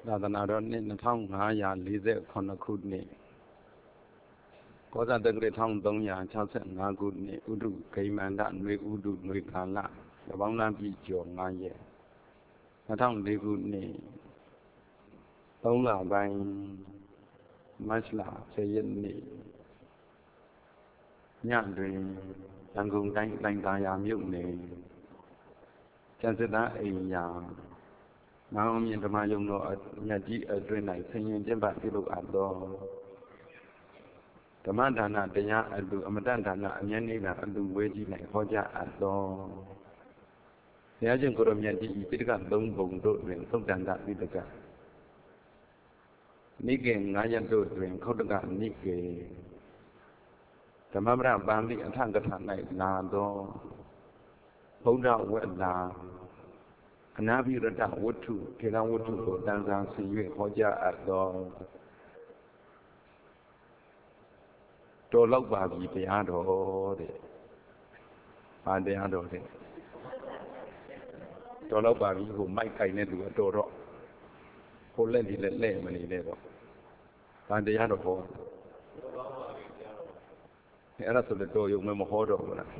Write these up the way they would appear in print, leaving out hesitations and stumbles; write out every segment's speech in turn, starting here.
သာသနာတော်နှစ်2548ခုနှစ်ကောဇာတက္ကရာ1365ခုနှစ်ဥဒုဂိမန္တနွေဥဒုနွေကာလတပေါင်းလပြည့်ကျော်9ရက်2004ခုနှစ်3လပိုင်းမတ်လ10ရက်နေ့ညတွင်ရန်ကုန်တိုင်းလိုင်သာယာမြို့နယ်ကျန်စစ်သားအိမ်ယာမဟာမြင့်ဓမ္မယုံတော်မြတ်ကြီးအတွင်း၌ဆင်ရင်ကျင့်ပပြုလုပ်အပ်သောဓမ္မဒါနတရားအလှအမတ္တဒါနအမြဲနိဗ္ဗာန်အလှဝဲကြီး၌ဟောကြားအပ်သောဘုရားရှင်ကိုရမြတ်ကြီးပိဋက3ပုံတို့တွင်သုတ်တန္တပိဋကနိကေ9ရက်တို့တွင်ခောတ္တကနိကေဓမ္မပဒပါဠိအထကထာ၌လာသောဗုဒ္ဓဝတ္တာအနာဘိရတဝတ္ထုထေရဝတ္ထုကိုတန်ဆာဆင်၍ဟောကြားအပ်သောတော်လောက်ပါပြီတရားတော်တဲ့။ဘာတရားတော်တဲ့။တော်လောက်ပါပြီကိုမိုက်ကိုင်တဲ့သူအတော်တော့ကိုလက်ဒီလက်လဲမနေနဲ့တော့။ဘာတရားတော်ဟော။အဲ့ဒါဆိုတော့တော်ရုံမဲ့မဟောတော့ဘူးလား။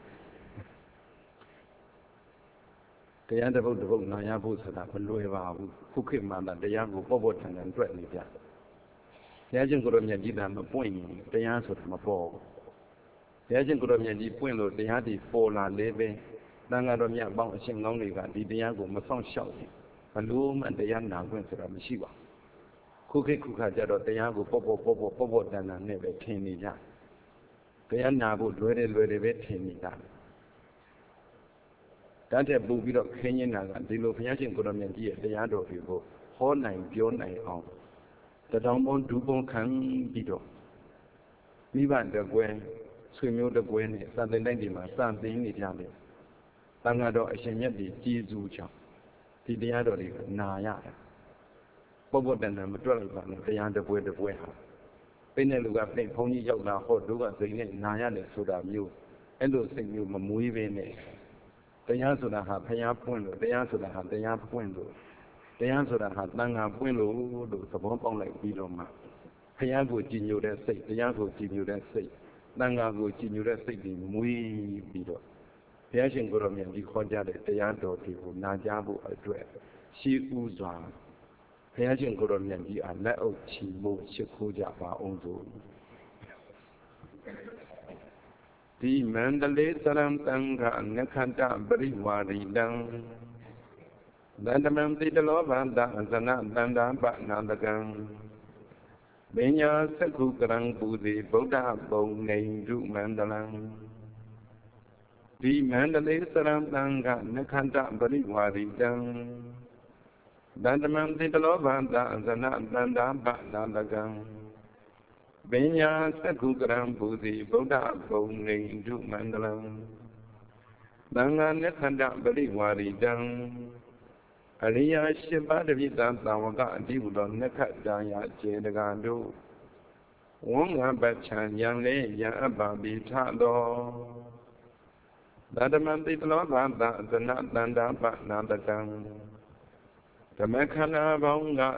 တရားတစ်ပုဒ်တစ်ပုဒ်နာရဖို့ဆိုတာမလွယ်ပါဘူးခုခေတ်မှာတရားကိုပေါ့ပေါ့ထန်ထန်တွေ့နေကြဘုရားရှင်ကိုရောမြတ်ကြီးတာမပွင့်ရင်တရားဆိုတာမပေါ်ဘူးဘုရားရှင်ကိုရောမြတ်ကြီးပွင့်လို့တရားဒီပေါ်လာလေပဲတန်ဃာတော်မြတ်ပေါင်းအရှင်ကောင်းတွေကဒီတရားကိုမဆောင်ရှောက်ဘူးဘလို့မှတရားနာခွင့်ဆိုတာမရှိပါဘူးခုခေတ်ခုခါကျတော့တရားကိုပေါ့ပေါ့တန်တန်နဲ့ပဲထင်နေကြတရားနာဖို့လွယ်တယ်ပဲထင်နေကြတတ်တဲ့ပူပြီးတော့ခင်းနေတာကဒီလိုဘုရားရှင်ကိုရမြတ်ကြီးရဲ့တရားတော်တွေကိုဟောနိုင်ပြောနိုင်အောင်တထောင်ပေါင်းဒူးပေါင်းခံပြီးတော့မိဘတကွဲဆွေမျိုးတကွဲနဲ့စံတင်တိုင်းဒီမှာစံသိနေကြတယ်တန်ဃာတော်အရှင်မြတ်ကြီးကြီးစုကြောင့်ဒီတရားတော်တွေကနာရတယ်ပေါ့တန်တန်မတွက်လိုက်ပါနဲ့တရားတပွဲဟာပိနဲ့လူကပိဘုန်းကြီးရောက်လာဟောတို့ကစိတ်နဲ့နာရတယ်ဆိုတာမျိုးအဲ့လိုစိတ်မျိုးမမွေးပဲနဲ့တရားဆိုတာဟာဘုရားပွင့်လို့တရားဆိုတာဟာတရားပွင့်လို့တရားဆိုတာဟာတန်ခါပွင့်လို့သဘောပေါက်လိုက်ပြီးတော့မှဘုရားကိုကြည်ညိုတဲ့စိတ်တရားကိုကြည်ညိုတဲ့စိတ်တန်ခါကိုကြည်ညိုတဲ့စိတ်တွေမွေးပြီးတော့ဘုရားရှင်ကိုယ်တော်မြတ်ကြီးခေါ်ကြတဲ့တရားတော်တွေကိုနာကြားဖို့အတွက်ရှိဥစွာဘုရားရှင်ကိုယ်တော်မြတ်ကြီးအားလက်အုပ်ချီမို့ရှိခိုးကြပါအောင်စို့ဒီမန္တလေးသရံတံခနခတပရိဝါရိတံသန္တမံတိတလောဘန္တအဇနတန္တာပနာတကံပညာသက္ခုကရံပူဇေဗုဒ္ဓပုံနေရုမန္တလံဒီမန္တလေးသရံတံခနခတပရိဝါရိတံသန္တမံတိတလောဘန္တအဇနတန္တာပနာတကံပညာသက္ခုကရံပူဇေဗုဒ္ဓပုံနေရုမန္တလံသံဃာနခတပရိဝါရိတံအရိယာ8ပါးတပိသသာဝကအတိဟုသောနက္ခတာယကျေတကတို့ဝံငါပချံယံလေယံအပ္ပပိထသောသတ္တမတိတလောဘာသသနတန္တာပနာတကံဓမ္မခန္ဓာပေါင်းက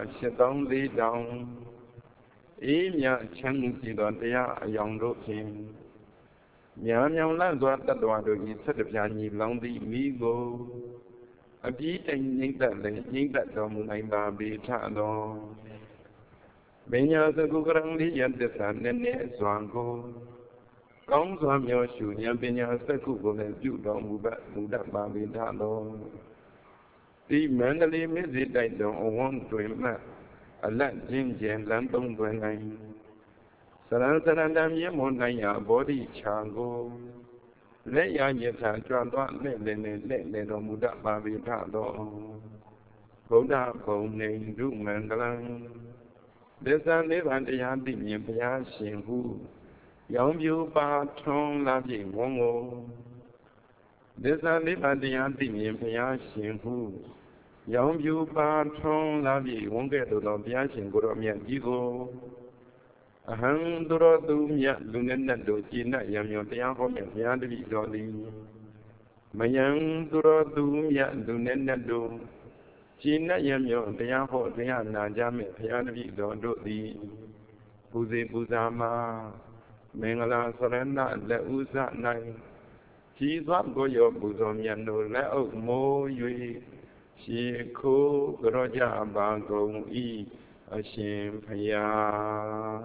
84,000အေးမြချမ်းစီသောတရားအယောင်တို့ဖြင့်မြောင်လန့်စွာတတ္တဝါတို့၏ဆက်တပြားညီလောင်းသည့်မိကိုအပြည့်တိုင်ငိမ့်သက်လည်းငိမ့်သက်တော်မူနိုင်ပါပေထသောပညာသကုကရံလိယတ္တသနဲ့စွာကိုကောင်းစွာမျှော်ရှုဉာဏ်ပညာသကုကိုလည်းပြုတော်မူတတ်ပါပေထသောဒီမန္တလေးမြစ်စီတိုက်တော်အဝန်းတွင်မှအလတ်ချင်းကျင်လမ်းသုံးသွင်းနိုင်စရဏတံမြေမွန်နိုင်ရာဘောဓိချာကိုလက်ရညစ်စာကြွသွားလက်လည်းတော်မူတတ်ပါပေထသောဗုဒ္ဓဘုံနေရုမန္တလံသစ္စာလေးပါးတရားသိမြင်ဘုရားရှင်ဟုရောင်ပြူပါထွန်းလာပြည့်ဝံကိုသစ္စာလေးပါးတရားသိမြင်ဘုရားရှင်ဟုရောင်ပြူပါထွန်းလာပြည့်ဝံကဲ့သို့သောဘုရားရှင်ကိုယ်တော်မြတ်ကြီးကိုအဟံသူတော်သူမြတ်လူနဲ့နဲ့တို့ကျင့်တတ်ရမြော်တရားဟောမြတ်ဘုရားတပည့်တော်သည်မယံသူတော်သူမြတ်လူနဲ့နဲ့တို့ China Yamyo, Diaho, Diana Jami, Pianavi, Dodo, the Buzi Buzama, Mengala Sorena, Le Uza Nai. She's what go your bosom yano, Leo Mo Yui, she ko Roja Bango E, a shame Paya.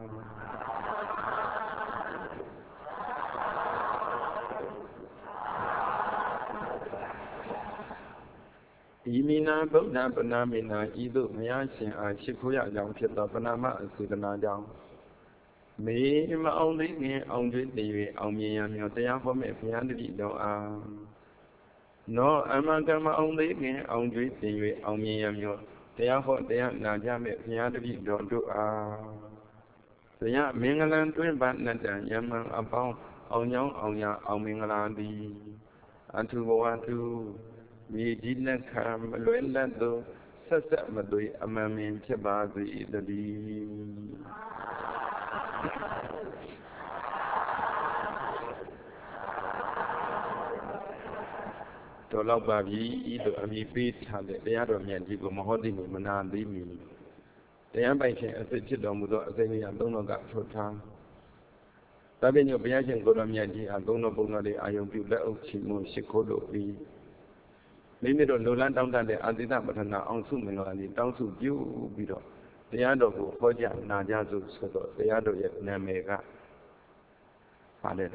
Imina Buddha Panamina, Idu Mayashin, and Shikuya Young Pita Panama, Sudana Young. Me, my only me, only the Omian, your day for me, Pianity do no, I'm not my only me, only the Omian, your day for their Najame, Pianity don't do the young Mingalan twin button, Yaman about on young on ya, on Mingalandi. And to go on to me didn't come, Luendo, Sassa Madui, a mammy, Chabazi, the to love Babi, either a me beat, had the other man, you go Mahodi, Manan, the me. The ambition as a children without saying, I don't know that for time. Tabin your Biajan Golamiaji, I don't know Bonadi, I am to let Chimo, Shikodo be. Maybe don't know land down the Adida, but now on swimming on it, down to you, Bido. The other go, Hoja, Najazu, the other yet Namega. Father.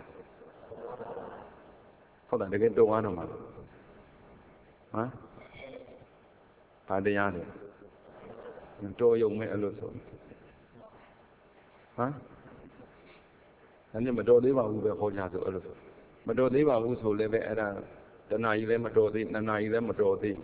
For that, they get to one of them. Huh? Padayani. Enjoy your me a little. Huh? And then Madodiva will be Hoja to a little. Madodiva also live at the Naile Madodi, the Naile Madodi.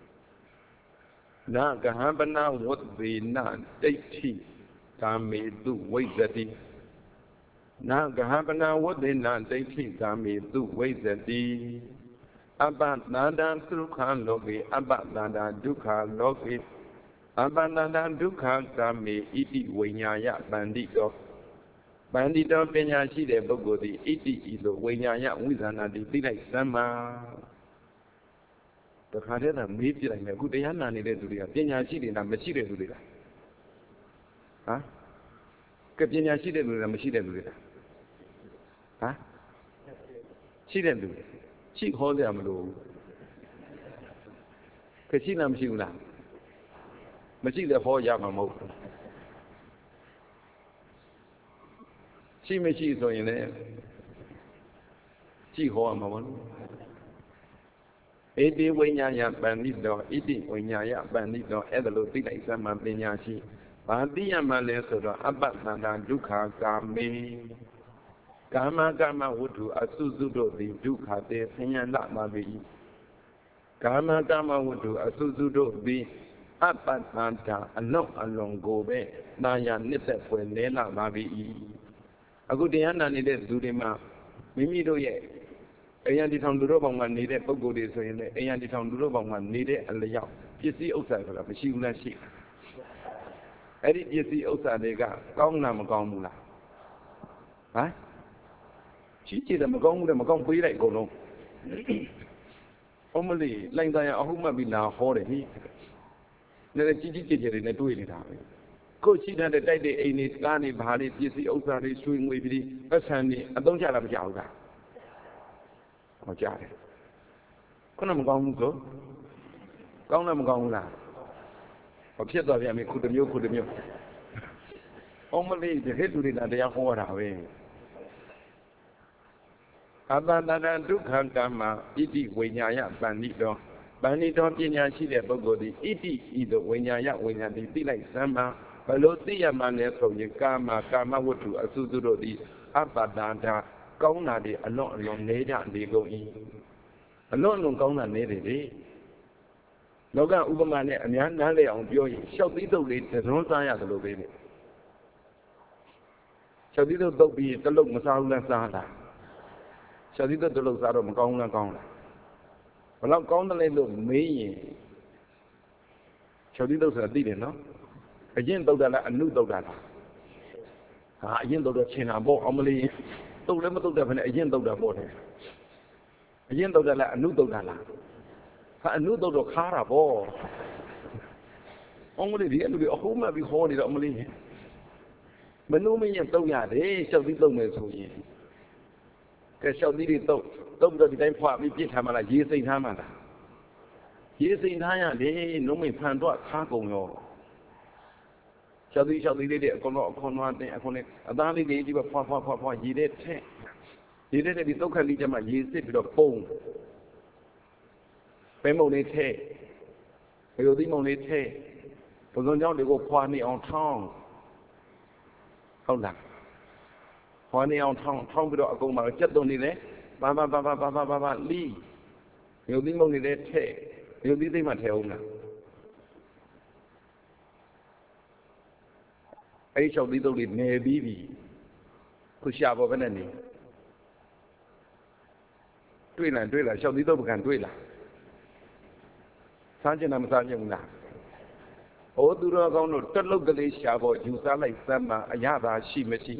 Now, Gahabana would be not 80. Kami do wait that he. Now, Gahabana would be not 80. Kami do wait that he. Abat Nada Sukha Logi, Abat Nada Duka Logi, Abat Nada Duka Kami, Iti Winyaya Bandito. Bandito Penyashi de Bogodi, Iti Ido Winyaya Wizana di Dilek Sama. The Kadena meet like a good Yana needed to be a Penyashi in a machine to do that. Huh? Penyashi did with a machine to do that. Huh? She didn't do it. She called them low. Cassinam Shula. Machine the 4 Yamamo. She may see so in there. She called Mamon. Edi Winyaya Bandito, Edi Winyaya Bandito, Edalo Tina Sama Penyashi. Bandia Maleso, Abat Nanda Duka Kami. Gama Wudu, Asuzudo, the Duka, the Pinyana Mabi. Gama Wudu, Asuzudo, the Abatanta, and not along Gobe, Naya Nita for Nena Mabi. A good Diana needed Dudima, Mimido ye. Ayanti town Duroban needed Pogodi, so in the Ayanti town Duroban needed a layout. You see outside of the Shula sheep. Edit you see outside they got Gongnam Gomula. Huh? She did a Magong be like go. Only like that, I hope be now for it. Then the Gigi in a doing it. Coach, she had a day in it, Lani, Bali, you see outside swing with the Asani, I don't have a Java. Or Java. Conam Gongo Gongnam Gongla. Or Pietro, I mean, could you? Only the head to it, and they are for away. Abandana Dukha Gama, Iti Winyaya Bandito, Bandito Pinyashi de Bogodi, Iti Ido Winyaya Winyadi, like Sama, Balotia Maneso, Yakama, Kama Wutu, Asuduro, the Abadanta, Gona de alone Neda, they go in. Alone on Gona Nede. Loga Ubamane and Yanale on Joy, shall be the late, the Rosaya the Lobby. Shall be the Dobi, the Lok Masala Sala. Shall we go to look out of Gong? Well, I'm going to let me. Shall we do a deal, no? Again, though that a new dog. Again, though the chin are more only. Don't let me do that again, though the border. Again, though that a new dog. A new dog of Carabo. only the end of the home be holding on me. But no me and don't yard, shall be done with you. Shall be it don't the time for me, Hamala, years in Hamala. Years in Haya, they no me plan to cargo. Shall be it, Conrad, a darling lady of Papa, he did take. He did it, don't can lead them a year, with a bone. Family take. Will the money take. For the young they go quantity on town. How that? Quantity on town without a go my jet don't need it. Baba, Lee. Will the money they take. Will be the Mateo. I shall little bit maybe. Could shop of any. Driller, shall little can driller. Sanjana Masajuna. O Duragono, Tulogally Shabo, Usala Sama, Ayada, she machine.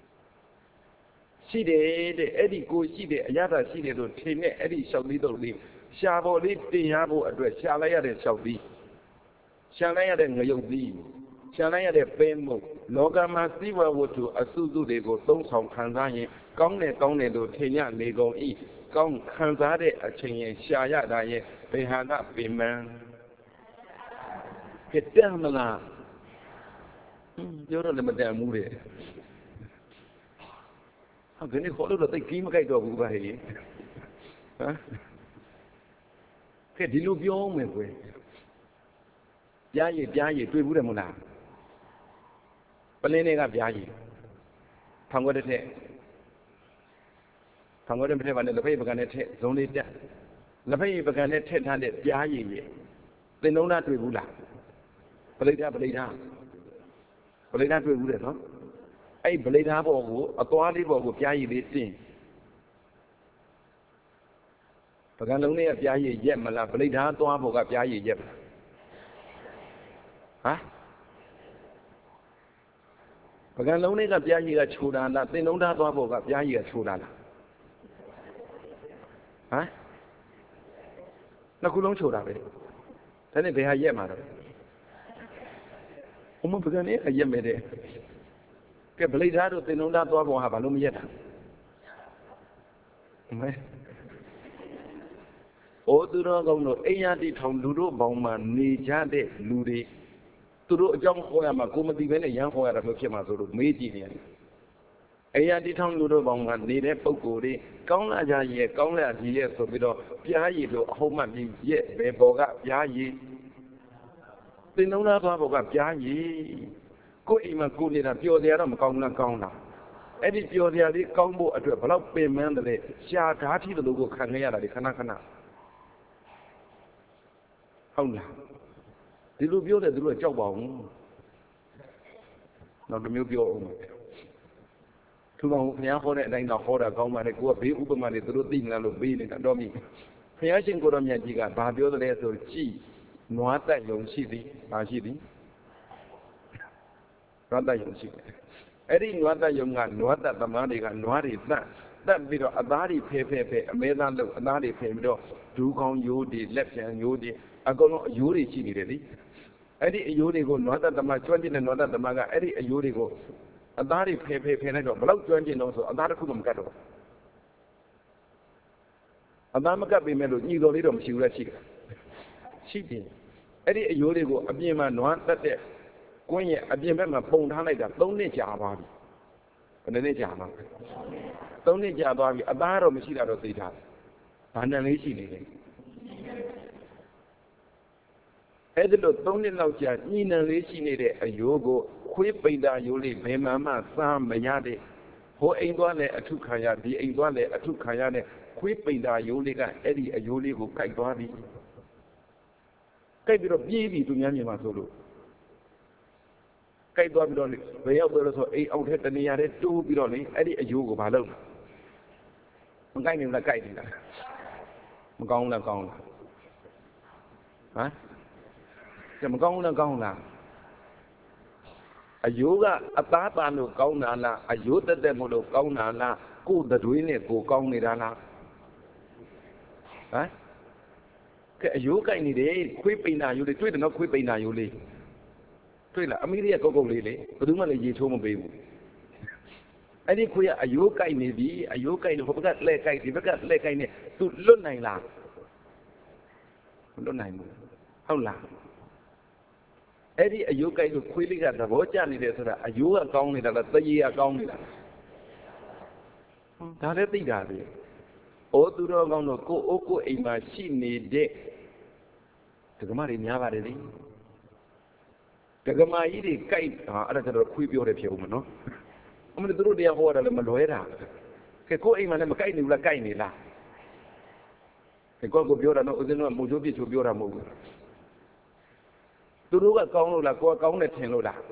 She did Eddie go, she did Ayada, she did Eddie shall little leave. Shabo lit the Yabo address, Shalaya de Shaldi. Shalaya de Nayobi. Shalaya de Pemo, Logama Siva would to Asuzu de go, don't some Kanzani, Gone to Tenya, they go eat. Gong Kanzade, a chain, Shaya, Daye, they had not been man. Get down the line. You're a madame movie. How can you follow the game guide of Ubahi? Get the look your own way. Yayi, 对不对么啦？本来那个yayi，看过的贴，看过的贴完了，那边不干的贴，总得的，那边不干的贴他的yayi耶，对弄那对不啦？不累他，对不对喏？哎，不累他保护，多的保护yayi的心，不干弄那个yayi耶么啦？不累他多保护yayi耶。啊？不干弄那个边一个出来了，对弄他多不个边一个出来了，啊？那古龙出来呗，他那边还野嘛的，我们不干那个野没的，给不累他都对弄他多不还把弄野的，没。我都那讲了，哎呀，的从路路帮忙，你家的路的。သူတို့အကြောင်းဟောရမှာကိုမသိဘဲနဲ့ရမ်းဟောရတာမျိုးဖြစ်မှာဆိုလို့မေးကြည့်နေတယ်။အရာတိထောင်လူတို့ပေါင်းကနေတဲ့ပုံကိုယ်တွေကောင်းလာကြရဲ့ကောင်းလာကြီးရဲ့ဆိုပြီးတော့ပြားရည်တို့အဟုတ်မှပြီးရဲ့ဘယ်ဘော်ကပြားရည်သင်္လုံးသားသွားဘော်ကပြားရည်ကိုယ်အိမ်မှာကိုနေတာပျော်စရာတော့မကောင်းလားကောင်းလားအဲ့ဒီပျော်စရာလေးကောင်းဖို့အတွက်ဘလောက်ပင်ပန်းတယ်ရှာဓာတ်ထီတို့ကိုခံခဲ့ရတာဒီခဏဟုတ်လားဒီလိုပြောတယ်သူတို့ကြောက်ပါဘူးနောက်တစ်မျိုးပြောအောင်သူကဘုရားဟောတဲ့အတိုင်းတော့ဟောတာကောင်းပါလေကိုကဘေးဥပမာတွေသူတို့သိနေလို့ပေးနေတာတော့မိဘုရားရှင်ကိုတော်မြတ်ကြီးကဘာပြောသလဲဆိုကြည်နွားတက်ယုံရှိသည်ဘာရှိသည်နွားတက်ယုံရှိတယ်အဲ့ဒီနွားတက်ယုံကနွားတက်သမားတွေကနွားတွေတက်ပြီးတော့အသားတွေဖဲအမဲသားလို့အသားတွေဖဲပြီးတော့ဒူးကောင်းရိုးတွေလက်ပြန်ရိုးတွေအကုန်လုံးအယိုးတွေရှိနေတယ်လေအဲ့ဒီအယိုးတွေကိုနွားသက်သမားကျွမ်းကျင်တဲ့နွားသက်သမားကအဲ့ဒီအယိုးတွေကိုအသားတွေဖဲလိုက်တော့ဘလောက်ကျွမ်းကျင်တော့ဆိုအသားတစ်ခုမှမကတ်တော့အသားမကတ်ပေမဲ့လို့ညီတော်လေးတော့မရှိဘူးလားရှိတယ်အဲ့ဒီအယိုးတွေကိုအပြင်မှာနွားသက်တဲ့ကွင်းရဲ့အပြင်ဘက်မှာပုံထားလိုက်တာ3နှစ်ကြာသွားပြီဘယ်နှစ်ကြာမှာ3နှစ်ကြာသွားပြီအသားတော့မရှိတာတော့သိထားတယ်ဘာနံလေးရှိနေလဲအဲ့ဒီလို3နှစ်လောက်ကြာညီနံလေးရှိနေတဲ့အယိုးကိုခွေးပိန်တာယိုးလေးဘယ်မှစားမရတဲ့ဟိုအိမ်သွားလဲအထုခံရဒီအိမ်သွားလဲအထုခံရတဲ့ခွေးပိန်တာယိုးလေးကအဲ့ဒီအယိုးလေးကိုကိုက်သွားပြီကိုက်ပြီးတော့ပြေးပြီသူများမြင်မှာဆိုလို့ကိုက်သွားပြီးတော့ဘယ်ရောက်သွားလို့ဆိုအိမ်အောက်ထက်တနေရာတည်းတိုးပြီးတော့လေအဲ့ဒီအယိုးကိုမလုပ်မကိုက်နေလားကိုက်နေတာမကောင်းလားကောင်းလားဟမ်မကောင်းလားကောင်းလားအယိုးကအသားပါလို့ကောင်းတာလားအယိုးတက်မို့လို့ကောင်းတာလားကိုယ်သွေးနဲ့ကိုကောင်းနေတာလားဟမ်ကဲအယိုးကိုက်နေတယ်ခွေးပိန်တာယိုးလေးတွေ့တယ်နော်ခွေးပိန်တာယိုးလေးတွေ့လားအမေရိကကုတ်ကုတ်လေးလေဘယ်သူမှလည်းရေချိုးမပေးဘူးအဲ့ဒီခွေးကအယိုးကြိုက်နေပြီအယိုးကြိုက်လို့ဟိုဘက်ကလှဲ့ကြိုက်ဒီဘက်ကလှဲ့ကြိုက်နေသူလွတ်နိုင်လားမလွတ်နိုင်ဘူးဟုတ်လားအဲ့ဒီအယိုးကြိုက်လို့ခွေးလေးကသဘောကျနေတယ်ဆိုတာအယိုးကကောင်းနေတာလားသရေကကောင်းနေတာဒါလည်းသိတာလေဩသူတော်ကောင်းတို့ကိုအိုးကိုအိမ်မှာရှိနေတဲ့ဒကမတွေများပါတယ်လေဒကမကြီးတွေကြိုက်အဲ့ဒါကျတော့ခွေးပြောတယ်ဖြစ်ဦးမနော်အမေတို့တရားဟောရတယ်လည်းမလွဲတာကဲကိုအိမ်မှာလည်းမကြိုက်နေဘူးလားကြိုက်နေလားကဲကိုပြောတာတော့ဦးဇင်းတို့ကမူချိုးပြချိုးပြောတာမဟုတ်ဘူးသူတို့ကကောင်းလို့လားကိုကကောင်းတယ်ထင်လို့လား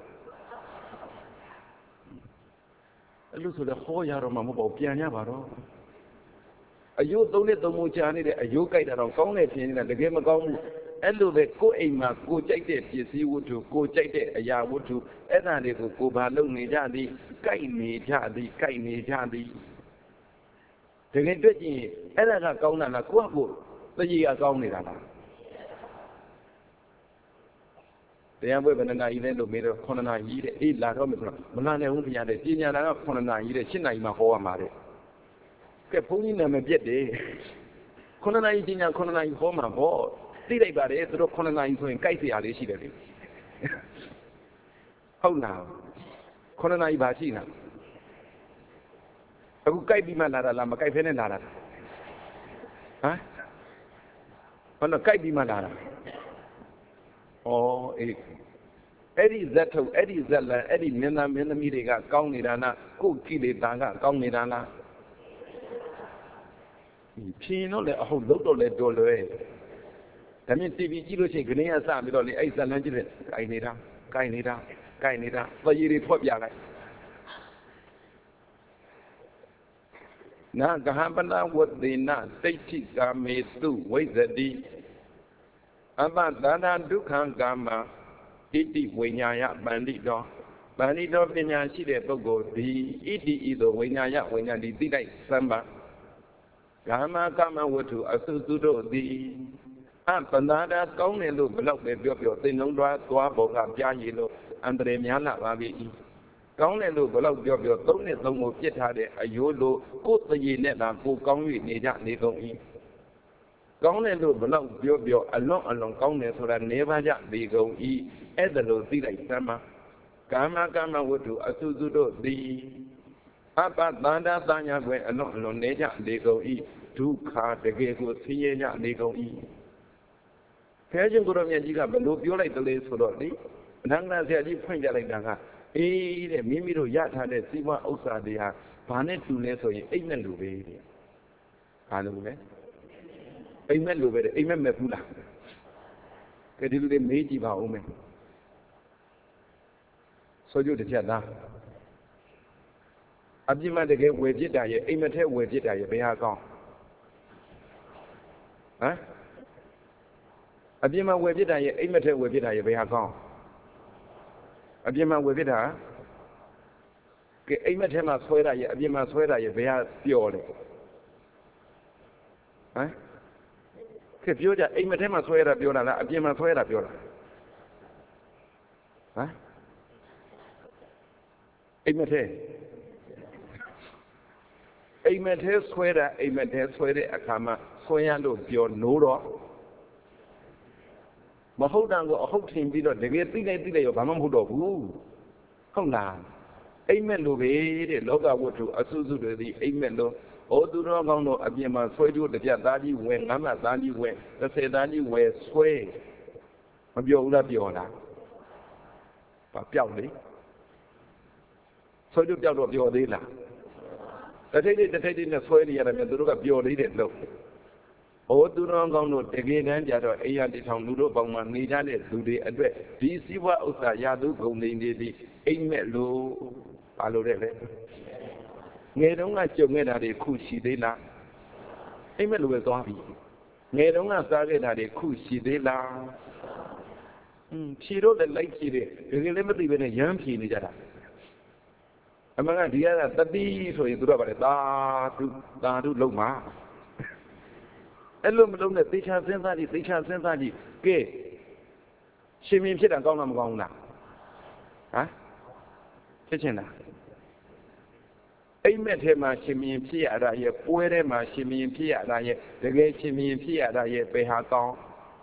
အဲ့လိုဆိုတော့ဟောရတော့မှမဟုတ်ပါဘူးပြန်ရပါတော့အယုတ်သုံးနဲ့သုံးမှုချာနေတဲ့အယုတ်ကြိုက်တာတော့ကောင်းတယ်ထင်နေတာတကယ်မကောင်းဘူးအဲ့လိုပဲကိုယ်အိမ်မှာကိုကြိုက်တဲ့ပစ္စည်းဝတ္ထုကိုကြိုက်တဲ့အရာဝတ္ထုအဲ့ဒါတွေကိုကိုဘာလုပ်နေကြသည်ကြိုက်နေကြသည်ကြိုက်နေကြသည်တကယ်တွေ့ကြည့်အဲ့ဒါကကောင်းတာလားကိုယ့်ကိုသတိကကောင်းနေတာလားတရားပွဲဘယ်နှနာရီလဲလို့မေးတော့9နာရီတဲ့အေးလာတော့မယ်ဆိုတော့မလာနိုင်ဘူးခင်ဗျာတဲ့ပညာတာက9နာရီတဲ့7နာရီမှဟောရမှာတဲ့ကဲဘုန်းကြီးနာမည်ပြက်တယ်9နာရီပညာ9နာရီဟောမှာပေါ့သိလိုက်ပါတယ်သူတို့9နာရီဆိုရင်ကြိုက်เสียရလေးရှိတယ်လေဟုတ်လား9နာရီဘာရှိလားအခုကြိုက်ပြီးမှလာတာလားမကြိုက်ဖဲနဲ့လာတာဟမ်ဘာလို့ကြိုက်ပြီးမှလာတာဩအေးအဲ့ဒီဇက်ထုတ်အဲ့ဒီဇက်လန်အဲ့ဒီမင်းသားမင်းသမီးတွေကကောင်းနေတာလားကိုယ်ကိလေသာကကောင်းနေတာလားဖြင်းတော့လေအဟုတ်လို့တော့လေတော်လွယ်ဒါမြင် TV ကြည့်လို့ရှိရင်ခဏရစပြီးတော့လေအဲ့ဇက်လန်ကြည့်တယ်ကိုင်နေတာကိုင်နေတာကိုင်နေတာသရေတွေထွက်ပြလိုက်နာဂဟပနဝတ္တိနတိဋ္ဌိကာမေတုဝိဇ္ဇတိအပသန္တာဒုက္ခံကာမဣတိဝိညာယပန္တိတောပန္တိတောပညာရှိတဲ့ပုဂ္ဂိုလ်ဒီဣတိဤသို့ဝိညာယဝိညာဉ်ဒီသိလိုက်စမ်းပါကာမကာမဝတ္ထုအစုစုတို့သည်အပန္တာကောင်းတယ်လို့ဘလောက်ပဲပြောပြောသိနှုံးသွားပေါ်ကပြားရည်လို့အန္တရာယ်များလာပါပြီကောင်းတယ်လို့ဘလောက်ပြောပြောသုံးနဲ့သုံးကိုပြစ်ထားတဲ့အယိုးလို့ကိုယ်တရေနဲ့သာကိုကောင်း၍နေကြနေကုန်၏ကောင်းတယ်လို့ဘလောက်ပြောပြောအလွန်ကောင်းတယ်ဆိုတာနေပါကြနေကုန်၏အဲ့ဒါလို့သိလိုက်စမ်းပါကာမကာမဝတ္ထုအစုစုတို့သည်အပသန္တာသညာခွင့်အလွန်နေကြနေကုန်၏ဒုက္ခတကယ်ကိုဆင်းရဲကြနေကုန်၏ဖဲရှင်ကိုရမြတ်ကြီးကဘယ်လိုပြောလိုက်တယ်လဲဆိုတော့လေအနန္တဆရာကြီးဖွင့်ပြလိုက်တာကအေးတဲ့မိမိတို့ရထားတဲ့စီးပွားဥစ္စာတွေဟာဘာနဲ့တူလဲဆိုရင်အိမ်နဲ့လူပဲတဲ့ဘာလို့လဲအိမ်မက်လိုပဲတဲ့အိမ်မက်မဲ့ဘူးလားကဲဒီလိုလေးမေးကြည့်ပါဦးမယ်ဆိုကြတစ်ချက်သားအပြစ်မှတကယ်ဝယ်ဖြစ်တာရဲ့အိမ်မက်ထဲဝယ်ဖြစ်တာရဲ့ဘယ်ဟာကောင်းဟမ်အပြစ်မှဝယ်ဖြစ်တာရဲ့အိမ်မက်ထဲဝယ်ဖြစ်တာရဲ့ဘယ်ဟာကောင်းအပြစ်မှဝယ်ဖြစ်တာကဲအိမ်မက်ထဲမှာဆွဲတာရဲ့အပြစ်မှဆွဲတာရဲ့ဘယ်ဟာပျော်လဲဟမ်ကဲပြောကြအိမ်မထဲမှာဆွဲရတာပြောတာလားအပြင်မှာဆွဲရတာပြောတာဟမ်အိမ်မထဲဆွဲတာအိမ်မထဲဆွဲတဲ့အခါမှာဆွဲရလို့ပြောနိုးတော့မဟုတ်တာကိုအဟုတ်ထင်ပြီးတော့တကယ်သိလိုက်ရောဘာမှမဟုတ်တော့ဘူးဟုတ်လားအိမ်မက်လိုပဲတဲ့လောကဝတ္ထုအစုစုတွေသည်အိမ်မက်လိုဩသူတော်ကောင်းတို့အပြင်မှာဆွဲကြိုးတစ်ပြက်သားကြီးဝယ်ငါးမှတ်သားကြီးဝယ်30သားကြီးဝယ်ဆွဲမပြောဘူးလားပြောလားဘာပြောက်လေဆွဲကြိုးပြောက်တော့ပြောသေးလားတထိတ်နဲ့ဆွဲနေရတယ်မြတ်သူတို့ကပြောသေးတယ်လို့ဩသူတော်ကောင်းတို့တကယ်တမ်းကြတော့အိယာတိထောင်လူတို့ပေါင်းမှနေကြတဲ့လူတွေအတွက်ဒီစီးပွားဥစ္စာရသူဂုဏ်တွေနေသည်အိမ်မက်လို့ဘာလို့လဲငယ်တုန်းကကြုံခဲ့တာတွေခုရှိသေးလားအိမ်မက်လိုပဲသွားပြီငယ်တုန်းကစားခဲ့တာတွေခုရှိသေးလားဖြေတော့လည်းလိုက်ဖြေတယ်တကယ်လည်းမသိဘဲနဲ့ရမ်းဖြေနေကြတာအမှန်ကဒီကတတိဆိုရင်သူတို့ကပါတယ်သာဓုလုံးမှာအဲ့လိုမလုံးနဲ့သေချာစဉ်းစားကြည့်ကဲရှင်မင်းဖြစ်တာကောင်းလားမကောင်းဘူးလား Hả? Thế chứ nào? Ấy mẹ thế mà chim miên phi à ra ye, quê đấy mà chim miên phi à ra ye, để cái chim miên phi à ra ye, bị hạ con.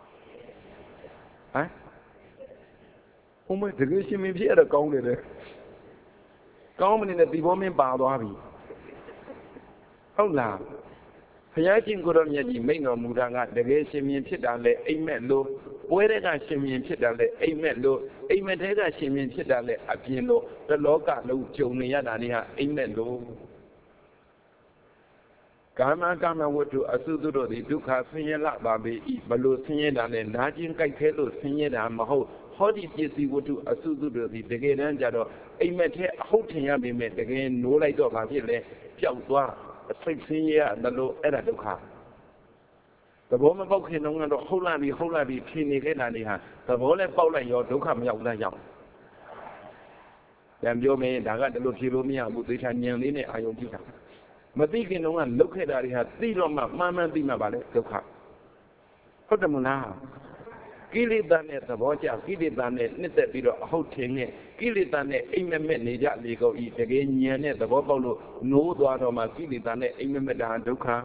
Hả? Không biết, để cái chim miên phi à ra con đấy đấy. Con mình là bị bố mình bảo đó bị. Không làm. Phải nhớ chim của mình chỉ mấy người mua ra ngã, để cái chim miên phi ra lệ, ấy mẹ lô, quê đấy cái chim miên phi ra lệ, ấy mẹ lô, ấy mẹ thế cái chim miên phi ra lệ, à biến lô, cái lô cả lô chung này là gì hả? Ấy mẹ lô. Kama watu asuduro di dukkha sinye la babe I balo sinye da ne najin kai the lo sinye da maဟုတ်ဟောဒီပစ္စည်းဝတ္ထုအစုစုတို့ဒီတကယ်တမ်းကြတော့အိမ်မက်ထဲအဟုတ်ထင်ရပေမဲ့တကယ်နိုးလိုက်တော့ဘာဖြစ်လဲပျောက်သွားအစိတ်ဆင်းရဲတယ်လို့အဲ့ဒါဒုက္ခသဘောမပေါက်ခင်တုန်းကတော့ဟုတ်လာပြီဖြင်းနေခဲ့တာနေဟာသဘောနဲ့ပေါက်လိုက်ရောဒုက္ခမရောက်လားရောက်ပြန်ပြောမယ်ဒါကတလို့ဖြေလို့မရဘူးသေချာဉာဏ်လေးနဲ့အာယုံကြည့်တာမသိခင်တုန်းကလုတ်ခဲ့တာတွေဟာသိတော့မှမှန်သိမှပါလေဒုက္ခဟုတ်တယ်မလားကိလေသာနဲ့သဘောကျကိလေသာနဲ့နှစ်သက်ပြီးတော့အဟုတ်ထင်နဲ့ကိလေသာနဲ့အိမ်မက်မဲ့နေကြလေကုန်ဤတကယ်ဉာဏ်နဲ့သဘောပေါက်လို့နိုးသွားတော့မှကိလေသာနဲ့အိမ်မက်မဲ့တာဒုက္ခ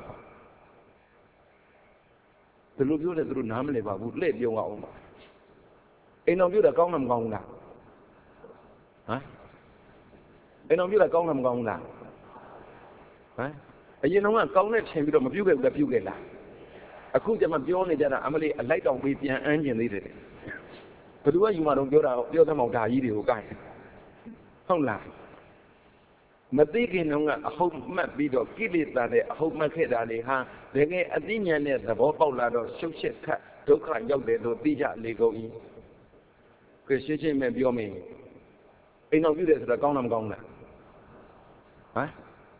ဒီလိုပြောတယ်သူတို့နားမလည်ပါဘူးလှည့်ပြောအောင်ပါအိမ်တော်ပြောတာကောင်းလားမကောင်းဘူးလားဟမ်အိမ်တော်ပြောတာကောင်းလားမကောင်းဘူးလားဟမ်အရင်တော့ကောင်းတဲ့ထင်ပြီးတော့မပြုတ်ခဲ့ဘူးလားပြုတ်ခဲ့လားအခုကျမှပြောနေကြတာအမလေးအလိုက်တောင်ပေးပြန်အန်းကျင်သေးတယ်ဘယ်သူကယူမှတော့ပြောတာပြောသမောင်ဓာကြီးတွေကိုကိုင်းဟုတ်လားမသိခင်တော့ကအဟုတ်မှတ်ပြီးတော့ကိလေသာနဲ့အဟုတ်မှတ်ခဲ့တာလေဟာတကယ်အသိဉာဏ်နဲ့သဘောပေါက်လာတော့ရှုပ်ရှက်ခတ်ဒုက္ခရောက်တယ်လို့သိကြလေကုန်၏ကိုရှင်းရှင်းပဲပြောမယ်အိမ်တော်ပြုတယ်ဆိုတာကောင်းလားမကောင်းလားဟမ်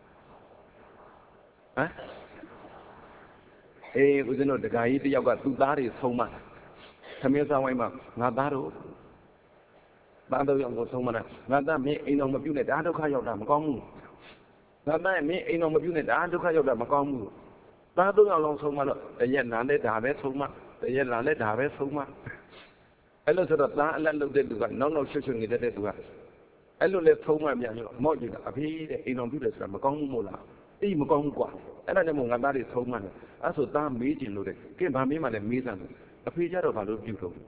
အေးဦးဇင်းတို့တခါကြီးတယောက်ကသူ့သားတွေဆုံးမသမင်းဆောင်ဝိုင်းမှာငါသားတို့သားတို့ရောက်ဆုံးမလားငါသားမင်းအိမ်တော်မပြုတ်နဲ့ဒါဒုက္ခရောက်တာမကောင်းဘူးငါသားမင်းအိမ်တော်မပြုတ်နဲ့ဒါဒုက္ခရောက်တာမကောင်းဘူးသားတို့ရောက်လုံးဆုံးမတော့တရက်နာနဲ့ဒါပဲဆုံးမတရက်လာနဲ့ဒါပဲဆုံးမအဲ့လိုဆိုတော့သားအလက်လုပ်တဲ့သူကနောက်ရွှွနေတဲ့သူကအဲ့လိုလဲဆုံးမပြန်ပြီးတော့မော့ကြည့်တာအဖေတဲ့အိမ်တော်ပြုတ်တယ်ဆိုတာမကောင်းဘူးမို့လားအေးမကောင်းဘူးကွာအဲ့ဒါနဲ့မို့ငါသားတွေဆုံးမတယ်အဲ့ဆိုသားမေးကျင်လို့တဲ့ကဲဗာမင်းမှလည်းမေးစမ်းတယ်အဖေကြတော့ဘာလို့ပြုတော့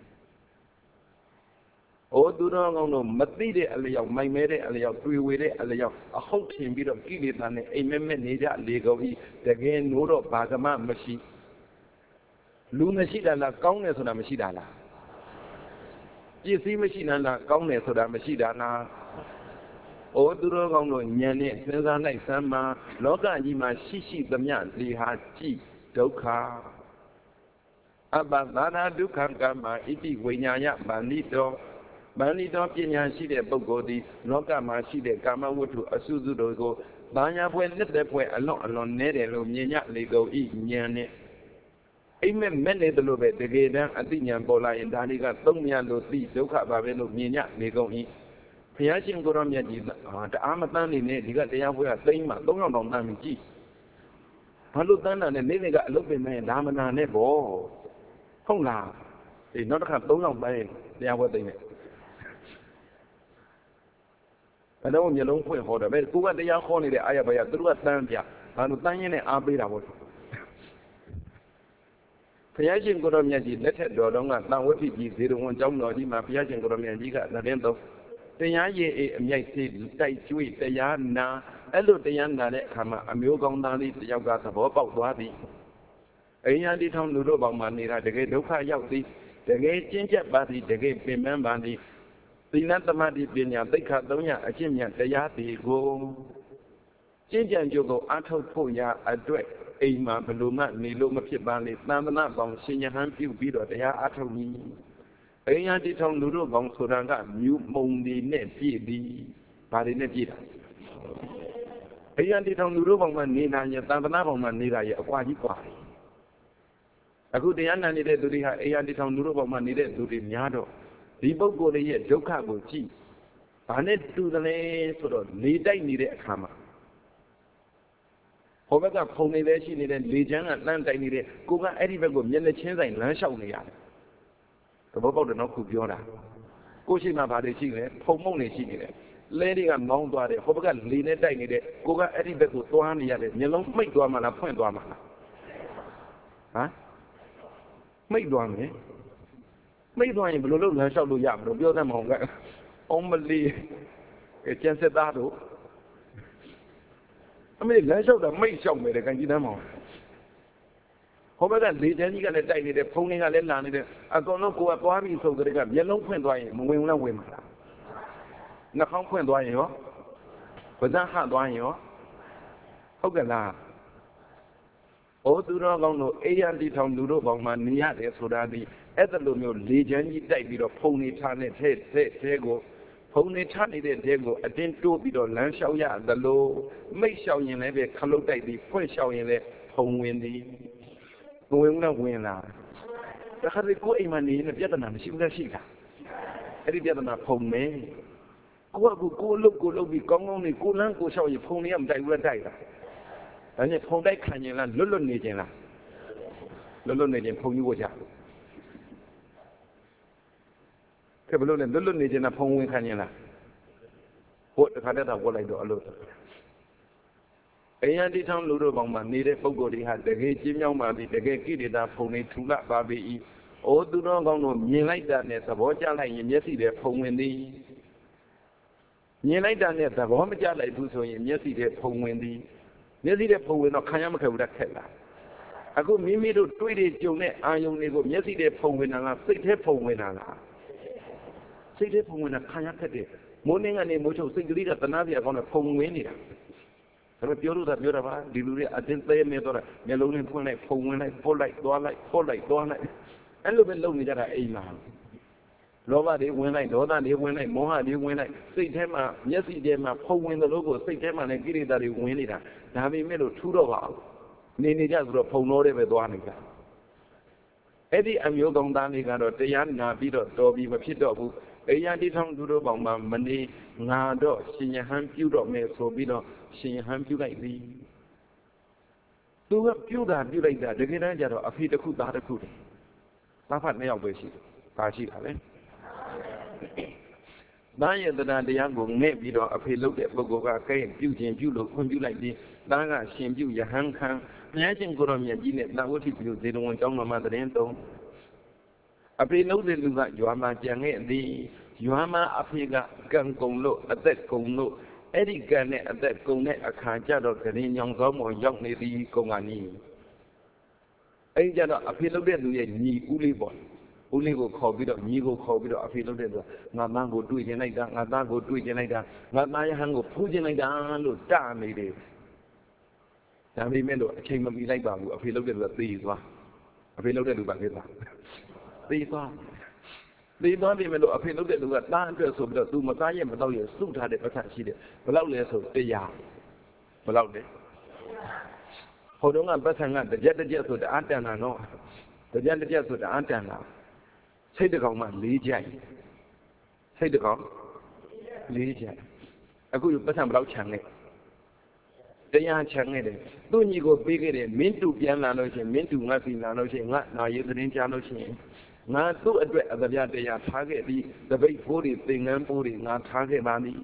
အိုးသူတော်ကောင်းတို့မသိတဲ့အလျောက်မိုင်မဲတဲ့အလျောက်တွေ့ဝေတဲ့အလျောက်အဟုတ်ထင်ပြီးတော့ကိလေသာနဲ့အိမ်မက်မဲ့နေကြလေကုန်ဤတကယ်နိုးတော့ဘာကမှမရှိလူမရှိတာလားကောင်းတယ်ဆိုတာမရှိတာလားပစ္စည်းမရှိတာလားကောင်းတယ်ဆိုတာမရှိတာလားအိုးသူတော်ကောင်းတို့ဉာဏ်နဲ့စဉ်းစားလိုက်စမ်းမှာလောကကြီးမှာရှိသမျှလေဟာကြည့်ဒုက္ခအပ္ပသာနာဒုက္ခကမ္မဣတိဝိညာယဗန္တိတောပညာရှိတဲ့ပုဂ္ဂိုလ်သည်လောကမှာရှိတဲ့ကာမဝတ္ထုအစုစုတို့ကိုဘာညာပွဲနှစ်သက်ပွဲအလွန်နဲတယ်လို့မြင်ရလေကုန်ဤဉာဏ်နဲ့အိမ်မဲ့နေတယ်လို့ပဲတကယ်တမ်းအသိဉာဏ်ပေါ်လာရင်ဒါတွေကသုံးမြတ်လို့သိဒုက္ခပါပဲလို့မြင်ရလေကုန်ဤဘုရားရှင်ကိုရောမြတ်ကြီးတအားမတန်းနေနဲ့ဒီကတရားပွဲကသိမ့်မှ3ယောက်တောင်တန်းပြီးကြည့်ဘာလို့တန်းတာနဲ့နေ့နေ့ကအလုပ်ပင်မဲ့ဒါမနာနဲ့ပေါ့ဟုတ်လားအေးနောက်တစ်ခါ3ယောက်ပိုင်းတရားပွဲသိမ့်မယ်အဲ့တော့မျိုးလုံးဖွင့်ဟောတယ်ပဲကိုကတရားခေါ်နေတဲ့အာရဘယသူတို့ကတန်းပြဘာလို့တန်းရင်းနဲ့အားပေးတာပေါ့ဘုရားရှင်ကိုရောမြတ်ကြီးလက်ထက်တော်တော်ကတန်ဝဋ္ဌိကြီးဇေရဝံကျောင်းတော်ကြီးမှာဘုရားရှင်ကိုရောမြတ်ကြီးကသတင်းတော်တရားရည်အမြိုက်သေးတိုက်ကျွေးတရားနာအဲ့လိုတရားနာတဲ့အခါမှာအမျိုးကောင်းသားလေးတယောက်ကသဘောပေါက်သွားသည်အိမ်ရတိထောင်လူတို့ပေါင်းမှာနေတာတကယ်ဒုက္ခရောက်သည်တကယ်ကျင့်ကြပ်ပါသည်တကယ်ပင်ပန်းပါသည်သီလသမာဓိပညာသိက္ခာ300အကျင့်မြတ်တရားသည်ကိုကျင့်ကြံကြိုးကိုအားထုတ်ဖို့ရာအတွက်အိမ်မှာဘယ်လိုမှနေလို့မဖြစ်ပါလေသံသနာပေါင်းရှင်ယဟန်ပြုပြီးတော့တရားအားထုတ်မည်အိမ်ရတိထောင်လူတို့ပေါင်းဆိုတာကမြူမုံတွေနဲ့ပြည့်သည်ဘာတွေနဲ့ပြည့်တာအိမ်ရတိထောင်လူတို့ပေါင်းမှာနေတာရဲ့သံသနာပေါင်းမှာနေတာရဲ့အကွာကြီးกว่าအခုတရားနာနေတဲ့သူတွေဟာအိမ်ရတိထောင်လူတို့ပေါင်းမှာနေတဲ့သူတွေများတော့ဒီပုဂ္ဂိုလ်ရဲ့ဒုက္ခကိုကြည့်ဘာနဲ့တူတယ်လဲဆိုတော့လေတိုက်နေတဲ့အခါမှာဟိုဘက်ကဖုန်နေလည်းရှိနေတဲ့လေချမ်းကတန်းတိုက်နေတဲ့ကိုကအဲ့ဒီဘက်ကိုမျက်နှာချင်းဆိုင်လမ်းလျှောက်နေရတယ်သဘောပေါက်တယ်နော်ခုပြောတာကိုရှိမှဘာတွေရှိလဲဖုံမုံနေရှိနေတယ်လဲတွေကမောင်းသွားတယ်ဟိုဘက်ကလေနဲ့တိုက်နေတယ်ကိုကအဲ့ဒီဘက်ကိုသွားနေရတယ်မျက်လုံးမှိတ်သွားမှလားဖွင့်သွားမှလားဟမ်မိတ်သွားမယ်မိတ်သွားရင်ဘယ်လိုလုပ်လမ်းလျှောက်လို့ရမလို့ပြောတတ်မအောင်ကအမလီကျန်စစ်သားတို့အမေလမ်းလျှောက်တာမိတ်လျှောက်မယ်တဲ့ကန်ကြီးတန်းမအောင်ဟိုဘက်ကလေတန်းကြီးကလည်းတိုက်နေတယ်ဖုံးတွေကလည်းလာနေတယ်အကောင်လုံးကိုကသွားပြီးဆိုတဲ့ကမျက်လုံးဖွင့်သွားရင်မဝင်ဘူးလားဝင်မှာလားနှာခေါင်းဖွင့်သွားရင်ရောပဇက်ဟသွားရင်ရောဟုတ်ကဲ့လားဩသူတော်ကောင်းတို့အေးရန်တီထောင်လူတို့ပေါင်းမှာနေရတယ်ဆိုတာဒီအဲ့ဒါလိုမျိုးလေချမ်းကြီးတိုက်ပြီးတော့ဖုံနေထားတဲ့ထဲကိုဖုံနေထားနေတဲ့ထဲကိုအတင်းတိုးပြီးတော့လမ်းလျှောက်ရသလိုမိတ်လျှောက်ရင်လည်းပဲခလုတ်တိုက်ပြီးဖွင့်လျှောက်ရင်လည်းဖုံဝင်သည်ဝင်ဦးလားဝင်လားဒါခါရီကိုအိမ်မှာနေရင်ပြဿနာမရှိဘူးလားရှိတာအဲ့ဒီပြဿနာဖုံမယ်ကိုလုတ်ပြီးကောင်းကောင်းနေကိုလန်းကိုလျှောက်ရင်ဖုံနေရမတိုက်ဘူးလားတိုက်တာဒါနဲ့ဖုံတိုက်ခံရင်လားလွတ်နေခြင်းလားလွတ်နေခြင်းဖုံယူဖို့ကြကဲဘလို့လဲလွတ်နေခြင်းနဲ့ဖုံဝင်ခံရင်လားဟိုတခါတည်းတော့ဝတ်လိုက်တော့အလို့အယံတိထောင်လူတို့ပေါင်းမှာနေတဲ့ပုဂ္ဂိုလ်တွေဟာတကယ်ကျင်းမြောင်းပါပြီတကယ်ကိလေသာဖုံနေထူလာပါပြီ။အိုသူတော်ကောင်းတို့မြင်လိုက်တာနဲ့သဘောကျလိုက်ရင်မျက်စိတွေဖုံဝင်သည်မြင်လိုက်တာနဲ့သဘောမကျလိုက်ဘူးဆိုရင်မျက်စိတွေဖုံဝင်သည်မျက်စိတွေဖုံဝင်တော့ခံရမခဲ့ဘူးလားခက်လားအခုမိမိတို့တွေ့တဲ့ကြုံတဲ့အာယုန်တွေကိုမျက်စိတွေဖုံဝင်တာလားစိတ်ထဲဖုံဝင်တာလားစိတ်ထဲဖုံဝင်တာခံရခက်တယ်မိုးနှင်းကနေမိုးချုပ်စိတ်ကလေးကတနာပြကောင်းတဲ့ဖုံဝင်နေတာဒါပေမဲ့ပြောလို့သာပြောတာပါဒီလူတွေအတင်းသေးနေတော့မျက်လုံးနဲ့ဖွင့်လိုက်ဖုံဝင်လိုက်ပို့လိုက်သွားလိုက်ပို့လိုက်သွားလိုက်အဲ့လိုပဲလုပ်နေကြတာအိမ်မှာလောဘတွေဝင်လိုက်ဒေါသတွေဝင်လိုက်မောဟတွေဝင်လိုက်စိတ်ထဲမှာမျက်စိထဲမှာဖုံဝင်သလိုကိုစိတ်ထဲမှာလည်းကိလေသာတွေဝင်နေတာဒါပေမဲ့လို့ထူတော့ပါဘူးနေကြဆိုတော့ဖုံတော့တဲ့ပဲသွားနေကြအဲ့ဒီအမျိုးကောင်းသားတွေကတော့တရားနာပြီးတော့တော်ပြီးမဖြစ်တော့ဘူးအေယံတိထောင်သူတို့ပေါင်းမှာမနေငါတော့ရှင်ယဟန်ပြုတော့မယ်ဆိုပြီးတော့ရှင်ယဟန်ပြုလိုက်သည်သူကပြုတာပြုလိုက်တာတကယ်တမ်းကျတော့အဖေတစ်ခုသားတစ်ခုတည်းသားဖတ်2ယောက်ပဲရှိတယ်ပါရှိတာလေသားရဲ့တရားကိုငဲ့ပြီးတော့အဖေလုပ်တဲ့ပုဂ္ဂိုလ်ကကဲပြုခြင်းပြုလို့ခွင့်ပြုလိုက်ပြီးသားကရှင်ပြုယဟန်ခံဘုရားရှင်ကိုရောမြတ်ကြီးနဲ့တာဝတိပြုဇေတဝန်ကျောင်းမှာသတင်းသုံးအဖေလုံးတဲ့လူကရွာမှာကြံခဲ့သည်ရွာမှာအဖေကကံကုန်လို့အသက်ကုန်လို့အဲ့ဒီကံနဲ့အသက်ကုန်တဲ့အခါကျတော့ဂရင်ညောင်ကောင်းပေါ်ရောက်နေသည်ကုန်ကနီးအဲ့ဒီကျတော့အဖေလုံးတဲ့လူရဲ့ညီဦးလေးပေါ့ဦးလေးကိုခေါ်ပြီးတော့ညီကိုခေါ်ပြီးတော့အဖေလုံးတဲ့လူကငါသားကိုတွေ့ကျင်လိုက်တာငါသားကိုတွေ့ကျင်လိုက်တာငါသားရဟန်းကိုဖူးကျင်လိုက်တာလို့တနေတယ်ဒါပေမဲ့လို့အချိန်မမီလိုက်ပါဘူးအဖေလုံးတဲ့လူကသေသွားအဖေလုံးတဲ့လူပါခဲ့သွားသေသွားပြီမဲ့လို့အဖေလုပ်တဲ့လူကတားအတွက်ဆိုပြီးတော့သူမသားရဲ့မတော့ရဲ့စုထားတဲ့ပတ်သက်ရှိတယ်ဘယ်လောက်လဲဆိုတရားဘယ်လောက်လဲဟိုတုန်းကပတ်သက်ကတကြက်ဆိုတအားတန်တာနော်တကြက်ဆိုတအားတန်တာစိတ်တကောင်မှ၄ကြိုက်စိတ်တကောင်၄ကြိုက်အခုပတ်သက်ဘယ်လောက်ခြံလဲတရားခြံခဲ့တယ်သူ့ညီကိုပေးခဲ့တယ်မင်းတူပြန်လာလို့ရှိရင်မင်းတူငါစီလာလို့ရှိရင်ငါနာရေးသတင်းကြားလို့ရှိရင်ငါသူ့အတွက်အသဗျာတရားထားခဲ့ပြီးတပိတ်ဖိုးတွေသင်္ကန်းဖိုးတွေငါထားခဲ့ပါသည်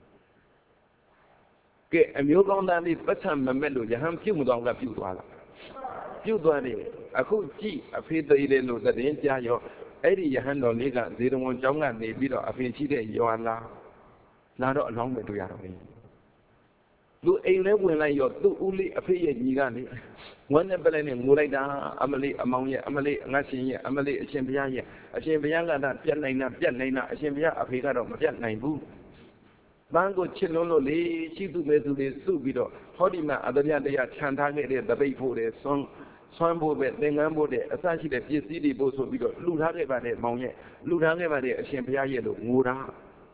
ကဲအမျိုးကောင်းသားလေးပတ်စံမမဲ့လို့ယဟန်ပြုတ်မသွားဘူးလားပြုတ်သွားလားပြုတ်သွားတယ်အခုကြည့်အဖေသေးတယ်လို့သတင်းကြားရောအဲ့ဒီယဟန်တော်လေးကဇေတဝန်ကျောင်းကနေပြီးတော့အဖေရှိတဲ့ရွာလာတော့အလောင်းပဲတွေ့ရတော့တယ်သူအိမ်လဲဝင်လိုက်ရောသူ့ဦးလေးအဖေရဲ့ညီကလေဝမ်းနဲ့ပလဲနဲ့ငိုလိုက်တာအမလေးအမောင်ရဲ့အမလေးငါရှင်ရဲ့အမလေးအရှင်ဘုရားရဲ့အရှင်ဘုရားကပြတ်နိုင်တာအရှင်ဘုရားအဖေကတော့မပြတ်နိုင်ဘူးဘန်းကိုချစ်လွန်းလို့လေရှိသူပဲသူတွေစုပြီးတော့ဟောဒီမှာအတပြတရားခြံထားခဲ့တဲ့တပိတ်ဖို့တဲ့ဆွမ်းဖို့ပဲသင်္ကန်းဖို့တဲ့အစရှိတဲ့ပစ္စည်းတွေပို့ဆိုပြီးတော့လှူထားခဲ့ပါတဲ့မောင်ရဲ့လှူထားခဲ့ပါတဲ့အရှင်ဘုရားရဲ့လို့ငိုတာ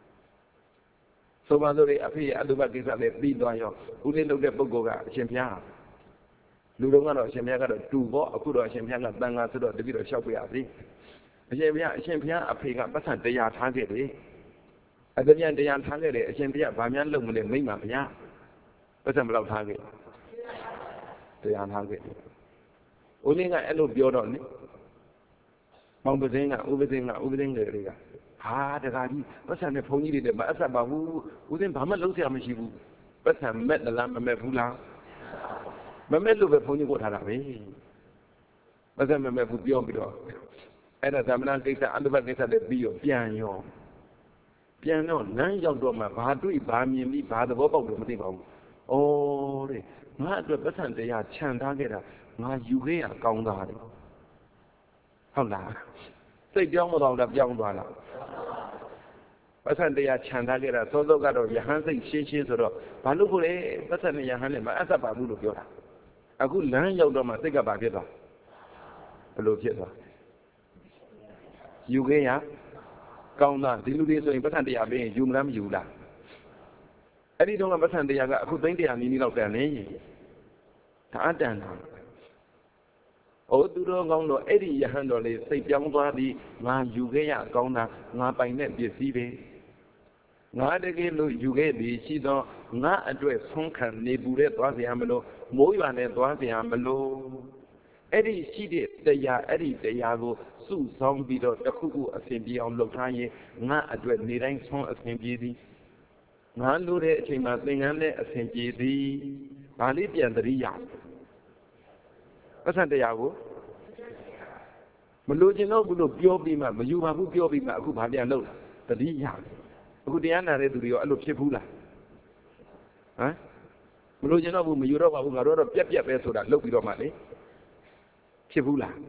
ဆိုပါစို့လေအဖေရဲ့အတုပကိစ္စလည်းပြီးသွားရောဦးလေးလုပ်တဲ့ပုဂ္ဂိုလ်ကအရှင်ဘုရားလူတော်ကတော့အရှင်ဘုရားကတော့တူပေါ့အခုတော့အရှင်ဘုရားကတန်ခါဆိုတော့တပည့်တော်လျှောက်ပြရပြီအရှင်ဘုရားအဖေကပတ်စံတရားထားခဲ့တယ်အတပြန်တရားထားခဲ့တယ်အရှင်ဘုရားဗာများလုံမလဲမိမ့်ပါဗျာပတ်စံဘယ်လောက်ထားခဲ့တရားထားခဲ့ဦးလေးကအဲ့လိုပြောတော့လေမောင်ပစင်းကဥပစင်းတွေကဟာဟာတကားကြီးပတ်စံနဲ့ဘုန်းကြီးတွေမအဆက်ပါဘူးဦးစင်းဘာမှလုံးဆရာမရှိဘူးပတ်စံမဲ့လားမမဲ့ဘူးလားမမဲ့လို့ပဲဘုန်းကြီးကိုထားတာပဲပတ်စံမမဲ့ဘူးပြောပြီးတော့အဲ့ဒါသမဏကိစ္စအတုပကိစ္စတွေပြီးတော့ပြန်တော့လမ်းရောက်တော့မှဘာတွေ့ဘာမြင်ပြီးဘာသဘောပေါက်လို့မသိပါဘူး။အော်တဲ့ငါအတွက်ပတ်စံတရားခြံထားခဲ့တာငါယူခဲ့ရကောင်းသားတယ်။ဟုတ်လား။စိတ်ပြောင်းမသွားဘူးလားပြောင်းသွားလား။ပတ်စံတရားခြံထားခဲ့တာစောစောကတော့ယဟန်စိတ်ရှင်းဆိုတော့ဘာလို့ကိုလဲပတ်စံနဲ့ယဟန်နဲ့မအပ်ဆက်ပါဘူးလို့ပြောတာ။အခုလမ်းရောက်တော့မှစိတ်ကဘာဖြစ်သွားဘယ်လိုဖြစ်သွားယူခဲ့ရကောင်းသားဒီလူတွေဆိုရင်ပတ်စံတရားပေးရင်ယူမလားမယူလားအဲ့ဒီတော့ကပတ်စံတရားကအခုသိန်းတရားနီးလောက်တန်နေရင်ဒါအတန်တာအိုသူတော်ကောင်းတော့အဲ့ဒီယဟန်တော်လေးစိတ်ပြောင်းသွားပြီးငါယူခဲ့ရကောင်းသားငါပိုင်တဲ့ပစ္စည်းပဲငါတကယ်လို့ယူခဲ့ပြီးရှိတော့ငါအတွက်ဆုံးခံနေပူတဲ့သွားစရာမလို့မိုးရွာနဲ့သွားစရာမလို့အဲ့ဒီရှိတဲ့တရားအဲ့ဒီတရားကိုစုဆောင်းပြီးတော့တစ်ခုခုအစဉ်ပြေအောင်လုပ်ထားရင်ငါအတွက်နေတိုင်းဆုံးအစဉ်ပြေသည်ငါလိုတဲ့အချိန်မှာသင်္ကန်းနဲ့အစဉ်ပြေသည်ဗာလေးပြန်သတိရပတ်စံတရားကိုမလိုချင်တော့ဘူးလို့ပြောပြီးမှမယူပါဘူးပြောပြီးမှအခုဘာပြန်လုပ်သတိရအခုတရားနာတဲ့သူတွေရောအဲ့လိုဖြစ်ဘူးလားဟမ်မလိုချင်တော့ဘူးမယူတော့ပါဘူးငါတို့တော့ပြက်ပဲဆိုတာလုပ်ပြီးတော့မှလေဖြစ်ဘူးလား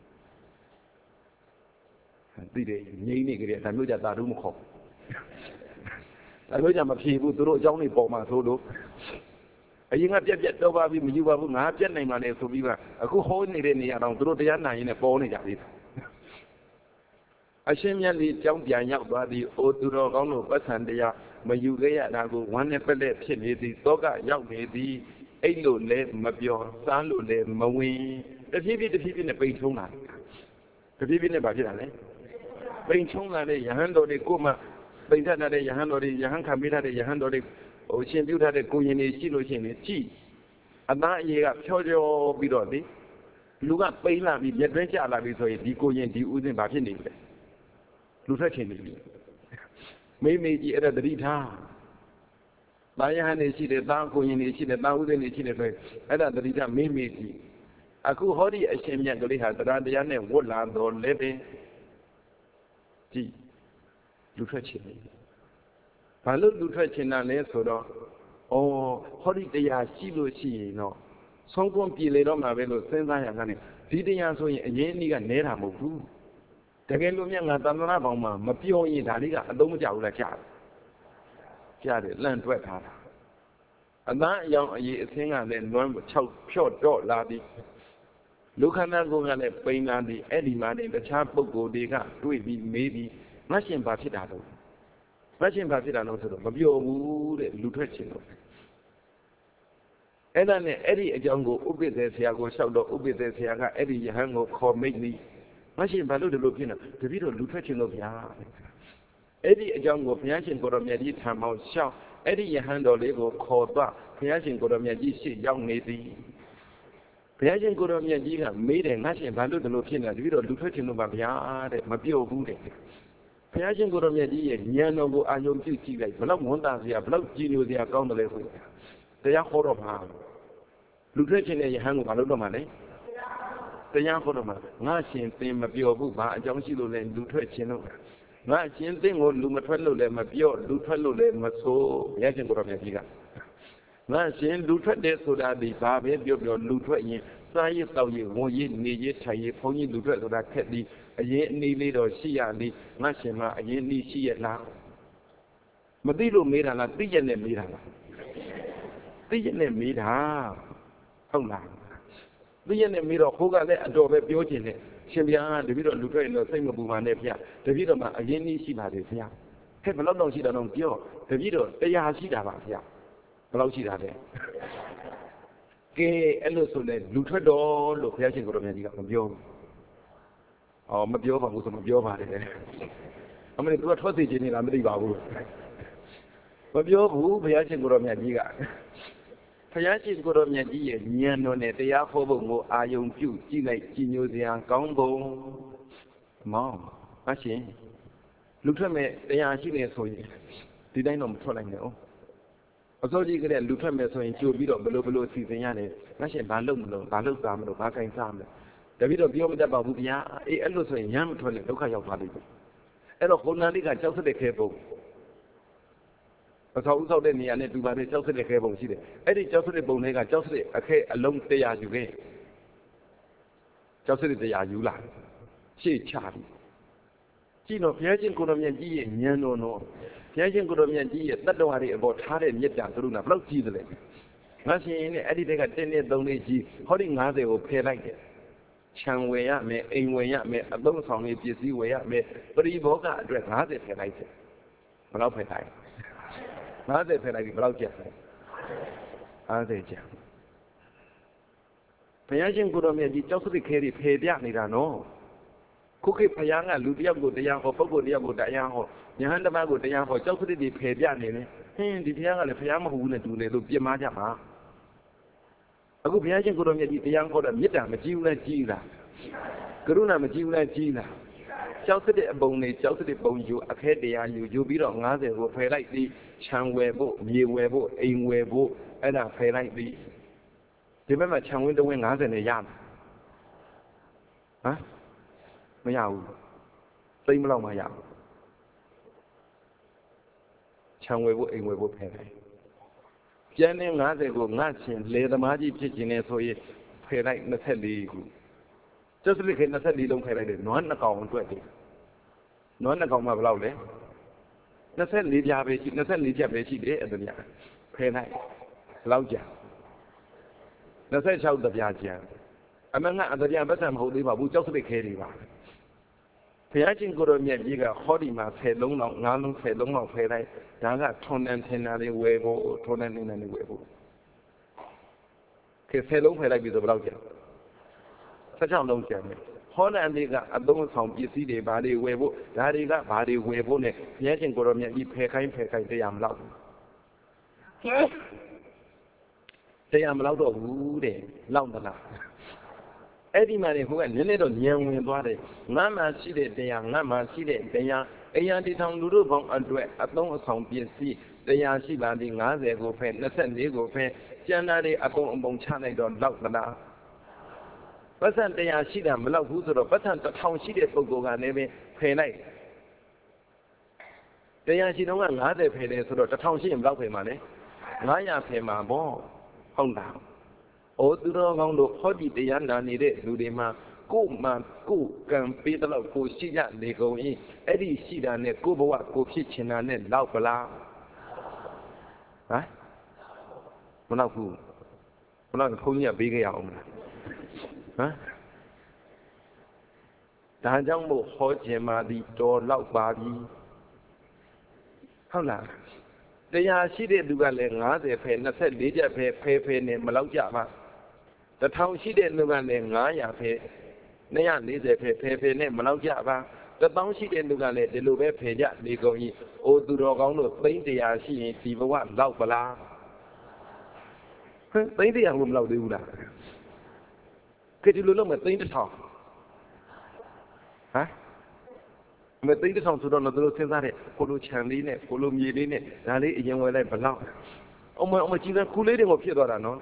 သိတယ်ငြိမ်းနေကြတယ်ဒါမျိုးကြတာတို့မခေါ်ဒါမျိုးကြမဖြေဘူးသူတို့အကြောင်းတွေပေါ်မှာဆိုလို့အရင်ကပြက်တော့ပါပြီမယူပါဘူးငါပြက်နိုင်ပါနဲ့ဆိုပြီးမှအခုဟောနေတဲ့နေရာတော့သူတို့တရားနာရင်လည်းပေါ်နေကြသေးတယ်အရှင်မြတ်လေးကြောင်းပြန်ရောက်သွားပြီးအိုသူတော်ကောင်းတို့ပတ်စံတရားမယူခဲ့ရတာကိုဝမ်းနဲ့ပက်လက်ဖြစ်နေသည်သောကရောက်နေသည်အဲ့လိုလဲမပြောစားလို့လဲမဝင်တဖြည်းဖြည်းနဲ့ပိန်ထုံးလာတဖြည်းဖြည်းနဲ့ဘာဖြစ်တာလဲပိန်ထုံးလာတဲ့ယဟန်တော်တွေကိုမှပိန်ထထားတဲ့ယဟန်တော်တွေယဟန်ခံပေးထားတဲ့ယဟန်တော်တွေဟိုရှင်ပြုထားတဲ့ကိုရင်တွေရှိလို့ရှိရင်ကြည့်အသားအရေကဖြောချောပြီးတော့လေလူကပိန်လာပြီးမျက်တွင်းကျလာပြီးဆိုရင်ဒီကိုရင်ဒီဥစဉ်ဘာဖြစ်နေလဲလူထွက်ချင်နေပြီမိကြီးအဲ့ဒါတတိထားတာယဟန်နေရှိတယ်သားကိုရင်နေရှိတယ်သားဥစဉ်နေရှိတယ်ဆိုရင်အဲ့ဒါတတိထားမိကြီးအခုဟောဒီအရှင်မြတ်ကလေးဟာတရားတရားနဲ့ဝတ်လာတော်လည်းပဲကြည့်လူထွက်ချင်နေဘာလို့လူထွက်ချင်တာလဲဆိုတော့ဟောဒီတရားရှိလို့ရှိရင်တော့ဆုံးကွန်းပြည်လေတော့မှာပဲလို့စဉ်းစားရကနေဒီတရားဆိုရင်အရင်အနည်းကနဲတာမဟုတ်ဘူးတကယ်လို့မြတ်ငါသန္တနာပေါင်းမှာမပြောရင်ဒါလေးကအသုံးမကျဘူးလားကြားတယ်လန့်တွက်ထားတာအသားအယောင်အရေးအသင်းကလည်းလွမ်း6ဖြော့တော့လာပြီးလူခန္ဓာကိုယ်ကလည်းပိန်လာပြီးအဲ့ဒီမှာတခြားပုဂ္ဂိုလ်တွေကတွေ့ပြီးမေးပြီးငါရှင်ဘာဖြစ်တာလို့ငါရှင်ဘာဖြစ်တာလို့ဆိုတော့မပြောဘူးတဲ့လူထွက်ချင်လို့အဲ့ဒါနဲ့အဲ့ဒီအကြောင်းကိုဥပ္ပဒေဆရာကိုလျှောက်တော့ဥပ္ပဒေဆရာကအဲ့ဒီယဟန်ကိုခေါ်မိတ်ပြီးငါရှင်ဘာလို့ဒီလိုဖြစ်နေတပည့်တော်လူထွက်ချင်လို့ဗျာအဲ့ဒီအကြောင်းကိုဘုရားရှင်ကိုရောမြတ်ကြီးထံမောင်းလျှောက်အဲ့ဒီယဟန်တော်လေးကိုခေါ်သွားဘုရားရှင်ကိုရောမြတ်ကြီးရှေ့ရောက်နေသည်ဘုရားရှင်ကိုရောမြတ်ကြီးကမေးတယ်ငါရှင်ဘာလို့ဒီလိုဖြစ်နေတပည့်တော်လူထွက်ချင်လို့ပါဗျာတဲ့မပြောဘူးတဲ့ဘုရားရှင်ကိုရောမြတ်ကြီးရဲ့ဉာဏ်တော်ကိုအာယုံပြုကြည့်လိုက်ဘလောက်ဝန်တာစရာဘလောက်ကြည်ညိုစရာကောင်းတယ်လဲဆိုတရားဟောတော့မှာလူထွက်ချင်တဲ့ယဟန်ကိုဘာလို့တော့မှာလဲတရားဟောတော့မှာငါရှင်သင်မပြောဘူးဘာအကြောင်းရှိလို့လဲလူထွက်ချင်လို့ငါရှင်သင်ကိုလူမထွက်လို့လည်းမပြောလူထွက်လို့လည်းမဆိုဘုရားရှင်ကိုရောမြတ်ကြီးကငါရှင်လူထွက်တယ်ဆိုတာဒီဘာပဲပြောလူထွက်ရင်စားရတောက်ရဝင်ရနေရထိုင်ရဘုန်းကြီးလူထွက်ဆိုတာခက်ပြီးအရင်အနည်းလေးတော့ရှိရလေငါရှင်ကအရင်အနည်းရှိရလားမသိလို့မေးတာလားသိရနဲ့မေးတာလားသိရနဲ့မေးတာဟုတ်လားသိရနဲ့မေးတော့ခိုးကလည်းအတော်ပဲပြောချင်တယ်ရှင်ဗျာတပည့်တော်လူထွက်ရင်တော့စိတ်မပူပါနဲ့ဗျတပည့်တော်မှာအရင်နည်းရှိပါတယ်ဗျဟဲ့ဘယ်လောက်တော့ရှိတာတော့ပြောတပည့်တော်တရားရှိတာပါဗျဘယ်လောက်ရှိတာလဲကဲအဲ့လိုဆိုလဲလူထွက်တော့လို့ဘုရားရှင်ကိုရောမြတ်ကြီးကမပြောဘူး။မပြောပါဘူးဆိုမပြောပါတယ်။အမေသူကထွက်သိခြင်းနေလားမသိပါဘူး။မပြောဘူးဘုရားရှင်ကိုရောမြတ်ကြီးကဘုရားရှင်ကိုရောမြတ်ကြီးရဲ့ဉာဏ်တော်နဲ့တရားဟောဖို့ကိုအာယုံပြုကြည့်လိုက်ကြည်ညိုစရာကောင်းပုံမောင်အရှင်လူထွက်မဲ့တရားရှိနေဆိုရင်ဒီတိုင်းတော့မထွက်နိုင်နဲ့哦အစိုးကြီးကလေးလူထွက်မဲ့ဆိုရင်ကြိုပြီးတော့ဘလို့အစီအစဉ်ရတယ်ငါရှင်ဘာလုပ်မလို့ဘာလုပ်စားမလို့ဘာကင်စားမလဲတပည့်တော့ပြောမတတ်ပါဘူးဗျာအေးအဲ့လိုဆိုရင်ရမ်းမထွက်နဲ့ဒုက္ခရောက်သွားလိမ့်မယ်အဲ့တော့ခုနလေးကကြောက်စတဲ့ခဲပုံအဆောက်အဦဆောက်တဲ့နေရာနဲ့တူပါတယ်ကြောက်စတဲ့ခဲပုံရှိတယ်အဲ့ဒီကြောက်စတဲ့ပုံတွေကကြောက်စတဲ့အခဲအလုံး100ယူခဲ့ကြောက်စတဲ့100ယူလာရှေ့ချပြီကြည့်တော့ဘုရားရှင်ကိုတော်မြတ်ကြီးရဲ့ဉာဏ်တော်နော်ဘုရားရှင်ကိုတော်မြတ်ကြီးရဲ့တတ္တဝါတွေအပေါ်ထားတဲ့မေတ္တာကရုဏာဘယ်လောက်ကြီးသလဲငါရှင်နဲ့အဲ့ဒီတက်က1နဲ့3နဲ့ကြီးဟောဒီ90ကိုဖယ်လိုက်တယ်ခြံဝယ်ရမယ်အိမ်ဝယ်ရမယ်အသုံးဆောင်ရေးပစ္စည်းဝယ်ရမယ်ပရိဘောဂအတွက်90ဖယ်လိုက်တယ်ဘယ်လောက်ဖယ်လိုက်50ဖယ်လိုက်ပြီဘယ်လောက်ကျန်လဲ50ကျန်ဘုရားရှင်ကိုတော်မြတ်ကြီးကြောက်စရိခဲတွေဖယ်ပြနေတာနော်ခုခေတ်ဘုရားကလူတယောက်ကိုတရားဟောပုဂ္ဂိုလ်တယောက်ကိုတရားဟောဉာဏ်တစ်ပါးကိုတရားဟောကြောက်စရိတွေဖယ်ပြနေတယ်ဟင်းဒီဘုရားကလည်းဘုရားမဟုတ်ဘူးနဲ့တူတယ်လို့ပြစ်မှားကြပါအခုဘုရားရှင်ကိုတော်မြတ်ကြီးတရားဟောတာမေတ္တာမကြီးဘူးလားကြီးလားကရုဏာမကြီးဘူးလားကြီးလားကြောက်စတဲ့အပုံတွေကြောက်စတဲ့ပုံယူအခဲတရားယူပြီးတော့90ကိုဖယ်လိုက်ပြီးခြံဝယ်ဖို့မြေဝယ်ဖို့အိမ်ဝယ်ဖို့အဲ့ဒါဖယ်လိုက်ပြီးဒီဘက်မှာခြံဝင်းတဝင်း90နဲ့ရမှာဟမ်မရဘူးသိမလောက်မှရဘူးခြံဝယ်ဖို့အိမ်ဝယ်ဖို့ဖယ်လိုက်ကျန်တဲ့90ကိုငါချင်းလေသမားကြီးဖြစ်ခြင်းနဲ့ဆိုရင်ဖယ်လိုက်24ခုကျုပ်စလိခေ24လုံးဖယ်လိုက်တယ်နွား2ကောင်အတွက်တည်းနွား2ကောင်မှဘယ်လောက်လဲ24ပြားပဲရှိ24ပြားပဲရှိတယ်အဲ့ဒါများဖယ်လိုက်ဘယ်လောက်ကြာ26တပြားကြာအမှန်ကအတရားပတ်စံမဟုတ်သေးပါဘူးကြောက်စလိခဲတွေပါဘုရားရှင်ကိုတော်မြတ်ကြီးကဟောဒီမှာ10လုံးလောက်9လုံး10လုံးလောက်ဖယ်လိုက်ဒါကထွန်တန်ထင်တာတွေဝယ်ဖို့ထွန်တန်နေတာတွေဝယ်ဖို့ခေ10လုံးဖယ်လိုက်ပြီဆိုဘယ်လောက်ကြာ16လုံးကြာတယ်ဟောတဲ့အနေကအသုံးဆောင်ပစ္စည်းတွေဘာတွေဝယ်ဖို့ဒါတွေကဘာတွေဝယ်ဖို့နဲ့ဘုရားရှင်ကိုတော်မြတ်ကြီးဖယ်ခိုင်းတရားမလောက်ဘူးတရားမလောက်တော့ဘူးတဲ့လောက်သလားအဲ့ဒီမှာနေဟိုကနည်းနည်းတော့ဉာဏ်ဝင်သွားတယ်ငါမှရှိတဲ့တရားငါမှရှိတဲ့တရားအရာဒီထောင်လူတို့ပေါင်းအတွက်အသုံးအဆောင်ပစ္စည်းတရားရှိပါသည်90ကိုဖယ်24ကိုဖယ်ကျန်တာတွေအကုန်အပုံချလိုက်တော့လောက်သလားပတ်စံတရားရှိတာမလောက်ဘူးဆိုတော့ပတ်စံ1000ရှိတဲ့ပုဂ္ဂိုလ်ကလည်းပဲဖယ်လိုက်တရားရှိတော့က90ဖယ်တယ်ဆိုတော့1000ရှိရင်ဘယ်လောက်ဖယ်မှာလဲ900ဖယ်မှာပေါ့ဟုတ်လားဩသူတော်ကောင်းတို့ဟောဒီတရားနာနေတဲ့လူတွေမှာကိုယ်မှကိုယ်ကံပေးတဲ့လောက်ကိုရှိရနေကုန်ရင်အဲ့ဒီရှိတာနဲ့ကိုယ်ဘဝကိုဖြစ်ချင်တာနဲ့လောက်ပလားဟမ်မလောက်ဘူးဘလောက်ဘုန်းကြီးကပေးခဲ့ရအောင်မလားဟမ်ဒါကြောင့်မို့ဟောခြင်းမှာဒီတော်လောက်ပါပြီဟုတ်လားတရားရှိတဲ့လူကလည်း90ဖယ်24ချက်ဖယ်နဲ့မလောက်ကြပါ1000ရှိတဲ့လူကလည်း900ဖယ်240ဖယ်နဲ့မလောက်ကြပါ1000ရှိတဲ့လူကလည်းဒီလိုပဲဖယ်ကြနေကုန်ကြီးအိုသူတော်ကောင်းတို့သိန်း100ရှိရင်ဒီဘဝလောက်ပလားဟမ်သိန်း100ကိုမလောက်သေးဘူးလားခေဒီလိုလုံးမဲ့သိန်း1000ဟမ်မသိတဲ့ဆောင်ဆိုတော့တို့စဉ်းစားတဲ့ကိုလိုခြံလေးနဲ့ကိုလိုမြေလေးနဲ့ဒါလေးအရင်ဝယ်လိုက်ဘလောက်အမကြီးကကူလေးတွေကိုဖြစ်သွားတာနော်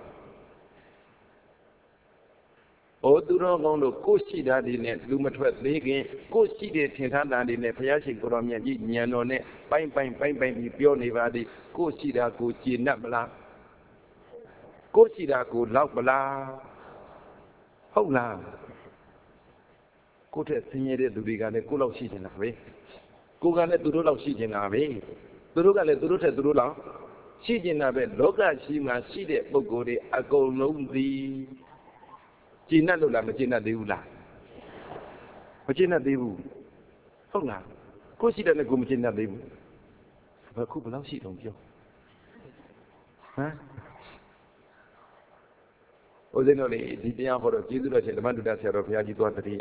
ဩသူတော်ကောင်းတို့ကိုရှိတာဒီနဲ့လူမထွက်သေးခင်ကိုရှိတဲ့ထင်ထားတာဒီနဲ့ဘုရားရှင်ကိုတော်မြတ်ကြီးဉာဏ်တော်နဲ့ပိုင်းပြီးပြောနေပါသည်ကိုရှိတာကိုကျေနပ်မလားကိုရှိတာကိုလောက်မလားဟုတ်လားကိုယ့်ထက်ဆင်းရဲတဲ့သူတွေကလည်းကိုယ့်လောက်ရှိနေတာပဲကိုယ်ကလည်းသူတို့လောက်ရှိနေတာပဲသူတို့ကလည်းသူတို့ထက်သူတို့လောက်ရှိနေတာပဲလောကရှိမှရှိတဲ့ပုဂ္ဂိုလ်တွေအကုန်လုံးသည်ကျင့်တတ်လို့လားမကျင့်တတ်သေးဘူးလားမကျင့်တတ်သေးဘူးဟုတ်လားကိုယ်ရှိတဲ့နဲ့ကိုယ်မကျင့်တတ်သေးဘူးအခုဘယ်လောက်ရှိတုံးပြောဟမ်ဦးဇင်းတို့လေဒီတရားဟောတော့ကျေးဇူးတော်ရှင်ဓမ္မတုဒ္ဒဆရာတော်ဘုရားကြီးသွားတတိယ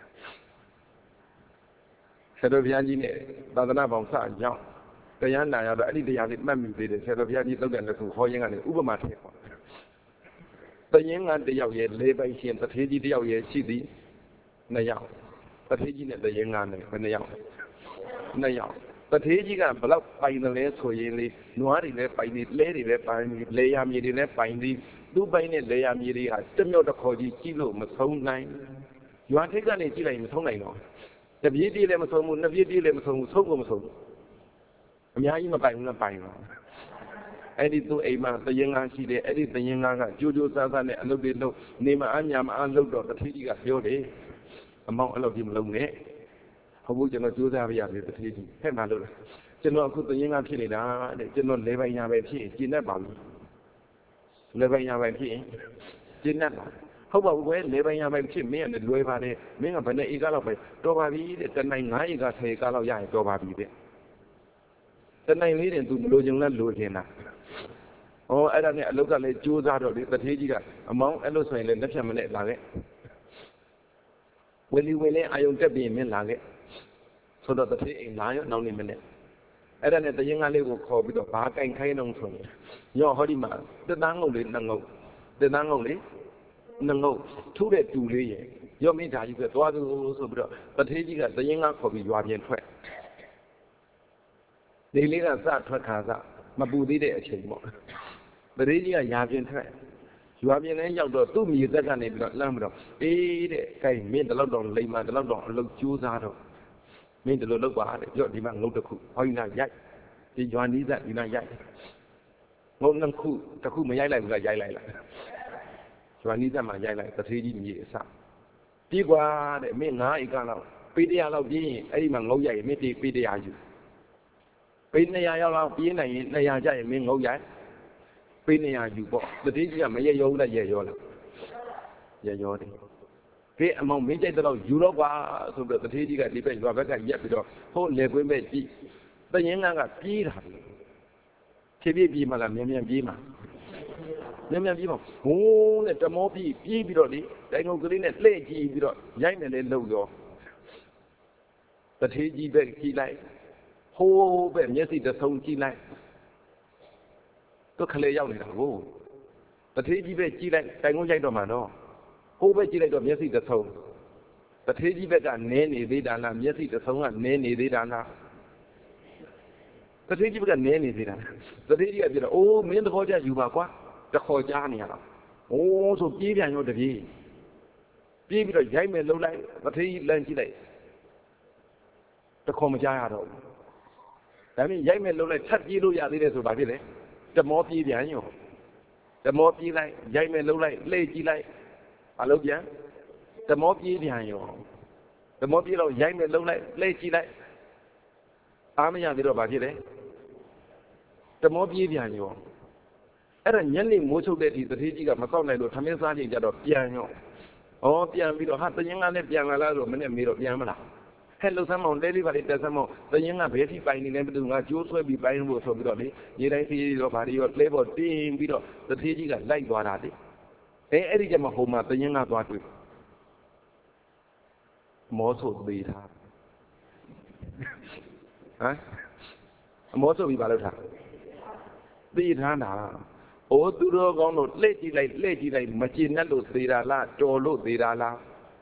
ဆရာတော်ဘုရားကြီးနဲ့သာသနာ့ဘောင်စကြောင်းတရားနာရတော့အဲ့ဒီတရားလေးမှတ်မိသေးတယ်ဆရာတော်ဘုရားကြီးသုတ်တန်လက်ခုဟောရင်းကနေဥပမာထည့်ဟောတရင်ကတယောက်ရဲ့၄ပိုင်ရှင်တထေးကြီးတယောက်ရဲ့ရှိသည်2ယောက်တထေးကြီးနဲ့တရင်ကနဲ့ဘယ်2ယောက်နှစ်ယောက်တထေးကြီးကဘလောက်ပိုင်တယ်လဲဆိုရင်လေနွားတွေလည်းပိုင်နေလဲတွေလည်းပိုင်နေလေယာမြေတွေလည်းပိုင်ပြီးသူ့ပိုင်တဲ့လေယာမြေတွေဟာတမြော့တစ်ခေါ်ကြီးကြီးလို့မဆုံးနိုင်ရွာထိပ်ကနေကြည့်လိုက်မဆုံးနိုင်တော့တပြေးပြေးလည်းမဆုံးဘူးနှစ်ပြေးပြေးလည်းမဆုံးဘူးဆုံးကိုမဆုံးဘူးအများကြီးမပိုင်ဘူးလားပိုင်တော့အဲ့ဒီသူ့အိမ်မှာတရင်ကားရှိတယ်အဲ့ဒီတရင်ကားကကြိုးကြိုးစားစားနဲ့အလုပ်တွေလုပ်နေမအားညာမအားလုပ်တော့တထေးကြီးကပြောတယ်အမောင်အဲ့လိုကြီးမလုပ်နဲ့ဟုတ်ဘူးကျွန်တော်ကြိုးစားပြရပြီတထေးကြီးဟဲ့မှလို့လားကျွန်တော်အခုတရင်ကားဖြစ်နေတာတဲ့ကျွန်တော်လေပိုင်ညာပဲဖြစ်ရင်ကျဉ်တတ်ပါဘူးလေပိုင်ညာပဲဖြစ်ရင်ကျဉ်တတ်ပါဟုတ်ပါဘူးကွယ်လေပိုင်ညာပဲဖြစ်မင်းကလည်းလွယ်ပါတယ်မင်းကဘယ်နဲ့ဧကလောက်ပဲတော်ပါပြီတဲ့တနိုင်9ဧက10ဧကလောက်ရရင်တော်ပါပြီတဲ့တနိုင်လေးတင်သူလိုချင်လဲလိုချင်တာဩအဲ့ဒါနဲ့အလုတ်ကလည်းကြိုးစားတော့လေတထေးကြီးကအမောင်းအဲ့လိုဆိုရင်လည်းလက်ဖြတ်မနဲ့လာခဲ့ဝေလီဝေလင်းအာယုံတက်ပြီးမင်းလာခဲ့ဆိုတော့တထေးအိမ်လာရောနောက်နေမနဲ့အဲ့ဒါနဲ့တရင်ကားလေးကိုခေါ်ပြီးတော့ဘာကင်ခိုင်းတော့ဆိုရင်ညောဟောဒီမှာတသန်းငုတ်လေးနှစ်ငုတ်တသန်းငုတ်လေးနှစ်ငုတ်ထူးတဲ့တူလေးရဲ့ရော့မင်းဓာကြီးကသွားသူဆိုပြီးတော့တထေးကြီးကတရင်ကားခေါ်ပြီးရွာပြင်ထွက်ဒီလေးကစထွက်ခါစမပူသေးတဲ့အချိန်ပေါ့တထေးကြီးကရာပြင်ထွက်ရွာပြင်လဲရောက်တော့သူ့မြေသက်ကနေပြီးတော့လှမ်းပြီးတော့အေးတဲ့ကဲမင်းတလောက်တော့လိမ္မာတလောက်တော့အလုပ်ကြိုးစားတော့မင်းဒီလိုလုပ်ပါတဲ့ပြောဒီမှာငုတ်တစ်ခုဟောဒီနာရိုက်ဒီရွာနီးစပ်ဒီနာရိုက်ငုတ်နှစ်ခုတစ်ခုမရိုက်လိုက်ဘူးလားရိုက်လိုက်လားရွာနီးစပ်မှာရိုက်လိုက်တထေးကြီးမြေအစပြေးကွာတဲ့မင်း9ဧကလောက်ပေး100လောက်ပြေးရင်အဲ့ဒီမှာငုတ်ရိုက်ရင်မင်းပေး100ယူပေး200ရောက်လောက်ပြေးနိုင်ရင်200ကျရင်မင်းငုတ်ရိုက်ပေး200ယူပေါ့တထေးကြီးကမရရောဘူးလားရရောလားရရောတယ်ကဲအမောင်မင်းကြိုက်တော့ယူတော့ကွာဆိုပြီးတထေးကြီးကဒီဘက်ရွာဘက်ကရက်ပြီးတော့ဟိုလေကွင်းပဲကြည့်တရင်ကပြေးတာဖြည်းဖြည်းပြေးမှလားမြန်မြန်ပြေးမှာမြန်မြန်ပြေးပါဟိုးနဲ့တမောပြေးပြီးတော့လေဒိုင်ငုတ်ကလေးနဲ့လှည့်ကြည့်ပြီးတော့ရိုက်နေလေလှုပ်ရောတထေးကြီးပဲကြည့်လိုက်ဟိုးပဲမျက်စိတစ်ဆုံးကြည့်လိုက်တော့ခလေရောက်နေတာကိုတထေးကြီးပဲကြည့်လိုက်ဒိုင်ငုတ်ရိုက်တော့မှတော့ဟိုးပဲကြည့်လိုက်တော့မျက်စိတစ်ဆုံးတထေးကြီးဘက်ကနင်းနေသေးတာလားမျက်စိတစ်ဆုံးကနင်းနေသေးတာလားတထေးကြီးဘက်ကနင်းနေသေးတာတထေးကြီးကပြောတော့အိုးမင်းသဘောကျယူပါကွာတခေါ်ကြားနေရတော့အိုးဆိုပြေးပြန်ရောတပြေးပြေးပြီးတော့ရိုက်မယ်လှုပ်လိုက်တထေးကြီးလမ်းကြည့်လိုက်တခေါ်မကြားရတော့ဘူးဒါပေမဲ့ရိုက်မယ်လှုပ်လိုက်ထပ်ပြေးလို့ရသေးတယ်ဆိုပါဖြစ်လေတမောပြေးပြန်ရောတမောပြေးလိုက်ရိုက်မယ်လှုပ်လိုက်လှည့်ကြည့်လိုက်အလုပ်ပြန်တမောပြေးပြန်ရောတမောပြေးတော့ရိုက်မယ်လှုပ်လိုက်လှည့်ကြည့်လိုက်အားမရသေးတော့ဘာဖြစ်လဲတမောပြေးပြန်ရောအဲ့ဒါညနေမိုးချုပ်တဲ့ဒီတထေးကြီးကမစောက်နိုင်လို့ထမင်းစားချိန်ကြတော့ပြန်ရောဩပြန်ပြီးတော့ဟာတရင်ကလည်းပြန်လာလားဆိုမနဲ့မေးတော့ပြန်မလားဟဲ့လှုပ်ဆမ်းမောင်လဲလေးပါလေတက်ဆမ်းမောင်တရင်ကဘယ်ထိပိုင်နေလဲမသိဘူးငါကျိုးဆွဲပြီးပိုင်ဖို့ဆိုပြီးတော့လေရေတိုင်းစီးတော့ဗာဒီရောလဲပေါ်တင်းပြီးတော့တထေးကြီးကလိုက်သွားတာလေအဲ့ဒီကျမှဟိုမှာတရင်ကသွားတွေ့မောဆိုသေးတာဟမ်အမောဆိုပြီးပါလို့ထားသေထားတာအိုးသူတော်ကောင်းတို့လှည့်ကြည့်လိုက်မကျေနပ်လို့သေတာလားတော်လို့သေတာလား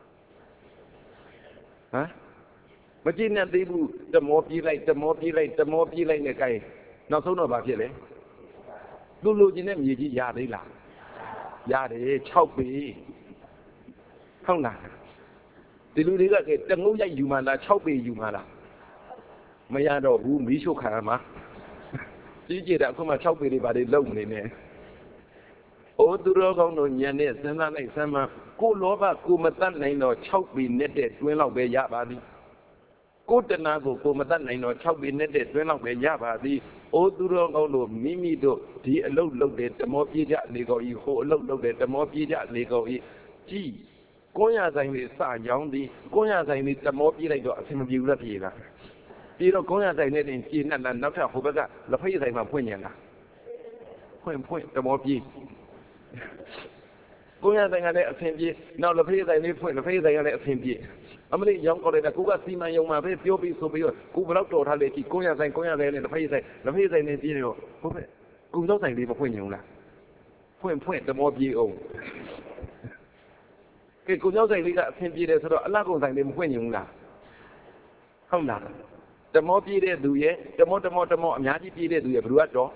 ဟမ်မကျေနပ်သေးဘူးတမောပြေးလိုက်နဲ့ကြိုင်နောက်ဆုံးတော့ဘာဖြစ်လဲသူ့လိုချင်တဲ့မြေကြီးရသေးလားရတယ်6ပေဟုတ်လားဒီလူတွေကတငုတ်ရိုက်ယူမှလား6ပေယူမှလားမရတော့ဘူးမီးရှို့ခံရမှာကြီးကြည့်တာအခုမှ6ပေတွေဘာတွေလုံနေနေအိုးသူတော်ကောင်းတို့ညံနဲ့စဉ်းစားလိုက်စမ်းမကိုလောဘကိုမတတ်နိုင်တော့6ပေနဲ့တဲ့တွင်းလောက်ပဲရပါသည်ကိုတဏှာကိုမတတ်နိုင်တော့6ပေနဲ့တဲ့တွင်းလောက်ပဲရပါသည်အိုးသူတော်ကောင်းတို့မိမိတို့ဒီအလုတ်လုတ်တဲ့တမောပြေးကြလေကောဤဟိုအလုတ်လုတ်တဲ့တမောပြေးကြလေကောဤကြည်ကိုရဆိုင်လေးစကြောင်းသည်ကိုရဆိုင်လေးတမောပြေးလိုက်တော့အဆင်မပြေဘူးလားပြေးလားပြေးတော့ကိုရဆိုင်နဲ့တင်ပြေးနဲ့လားနောက်ထပ်ဟိုဘက်ကလက်ဖိတ်ဆိုင်မှာဖွင့်ညင်လားဖွင့်တမောပြေးကိုရဆိုင်ကလည်းအဆင်ပြေနောက်လက်ဖိတ်ဆိုင်လေးဖွင့်လက်ဖိတ်ဆိုင်ကလည်းအဆင်ပြေအမလေးရောင်းကော်လိုက်တာကိုကစီမံယုံမှာပဲပြောပြီးဆိုပြီးတော့ကိုဘယ်တော့တော်ထားလေကြည့်ကိုရဆိုင်နဲ့လက်ဖိတ်ဆိုင်နဲ့ပြေးတော့ဟုတ်ပဲကိုတော့ဆိုင်လေးမဖွင့်ညင်ဘူးလားဖွင့်တမောပြေးအောင်ကဲကိုကြောက်ဆိုင်လေးကအဆင်ပြေတယ်ဆိုတော့အလှကုန်ဆိုင်လေးမဖွင့်ညင်ဘူးလားဟုတ်လားတမောပြည့်တဲ့သူရဲ့တမောအများကြီးပြည့်တဲ့သူရဲ့ဘယ်သူကတော်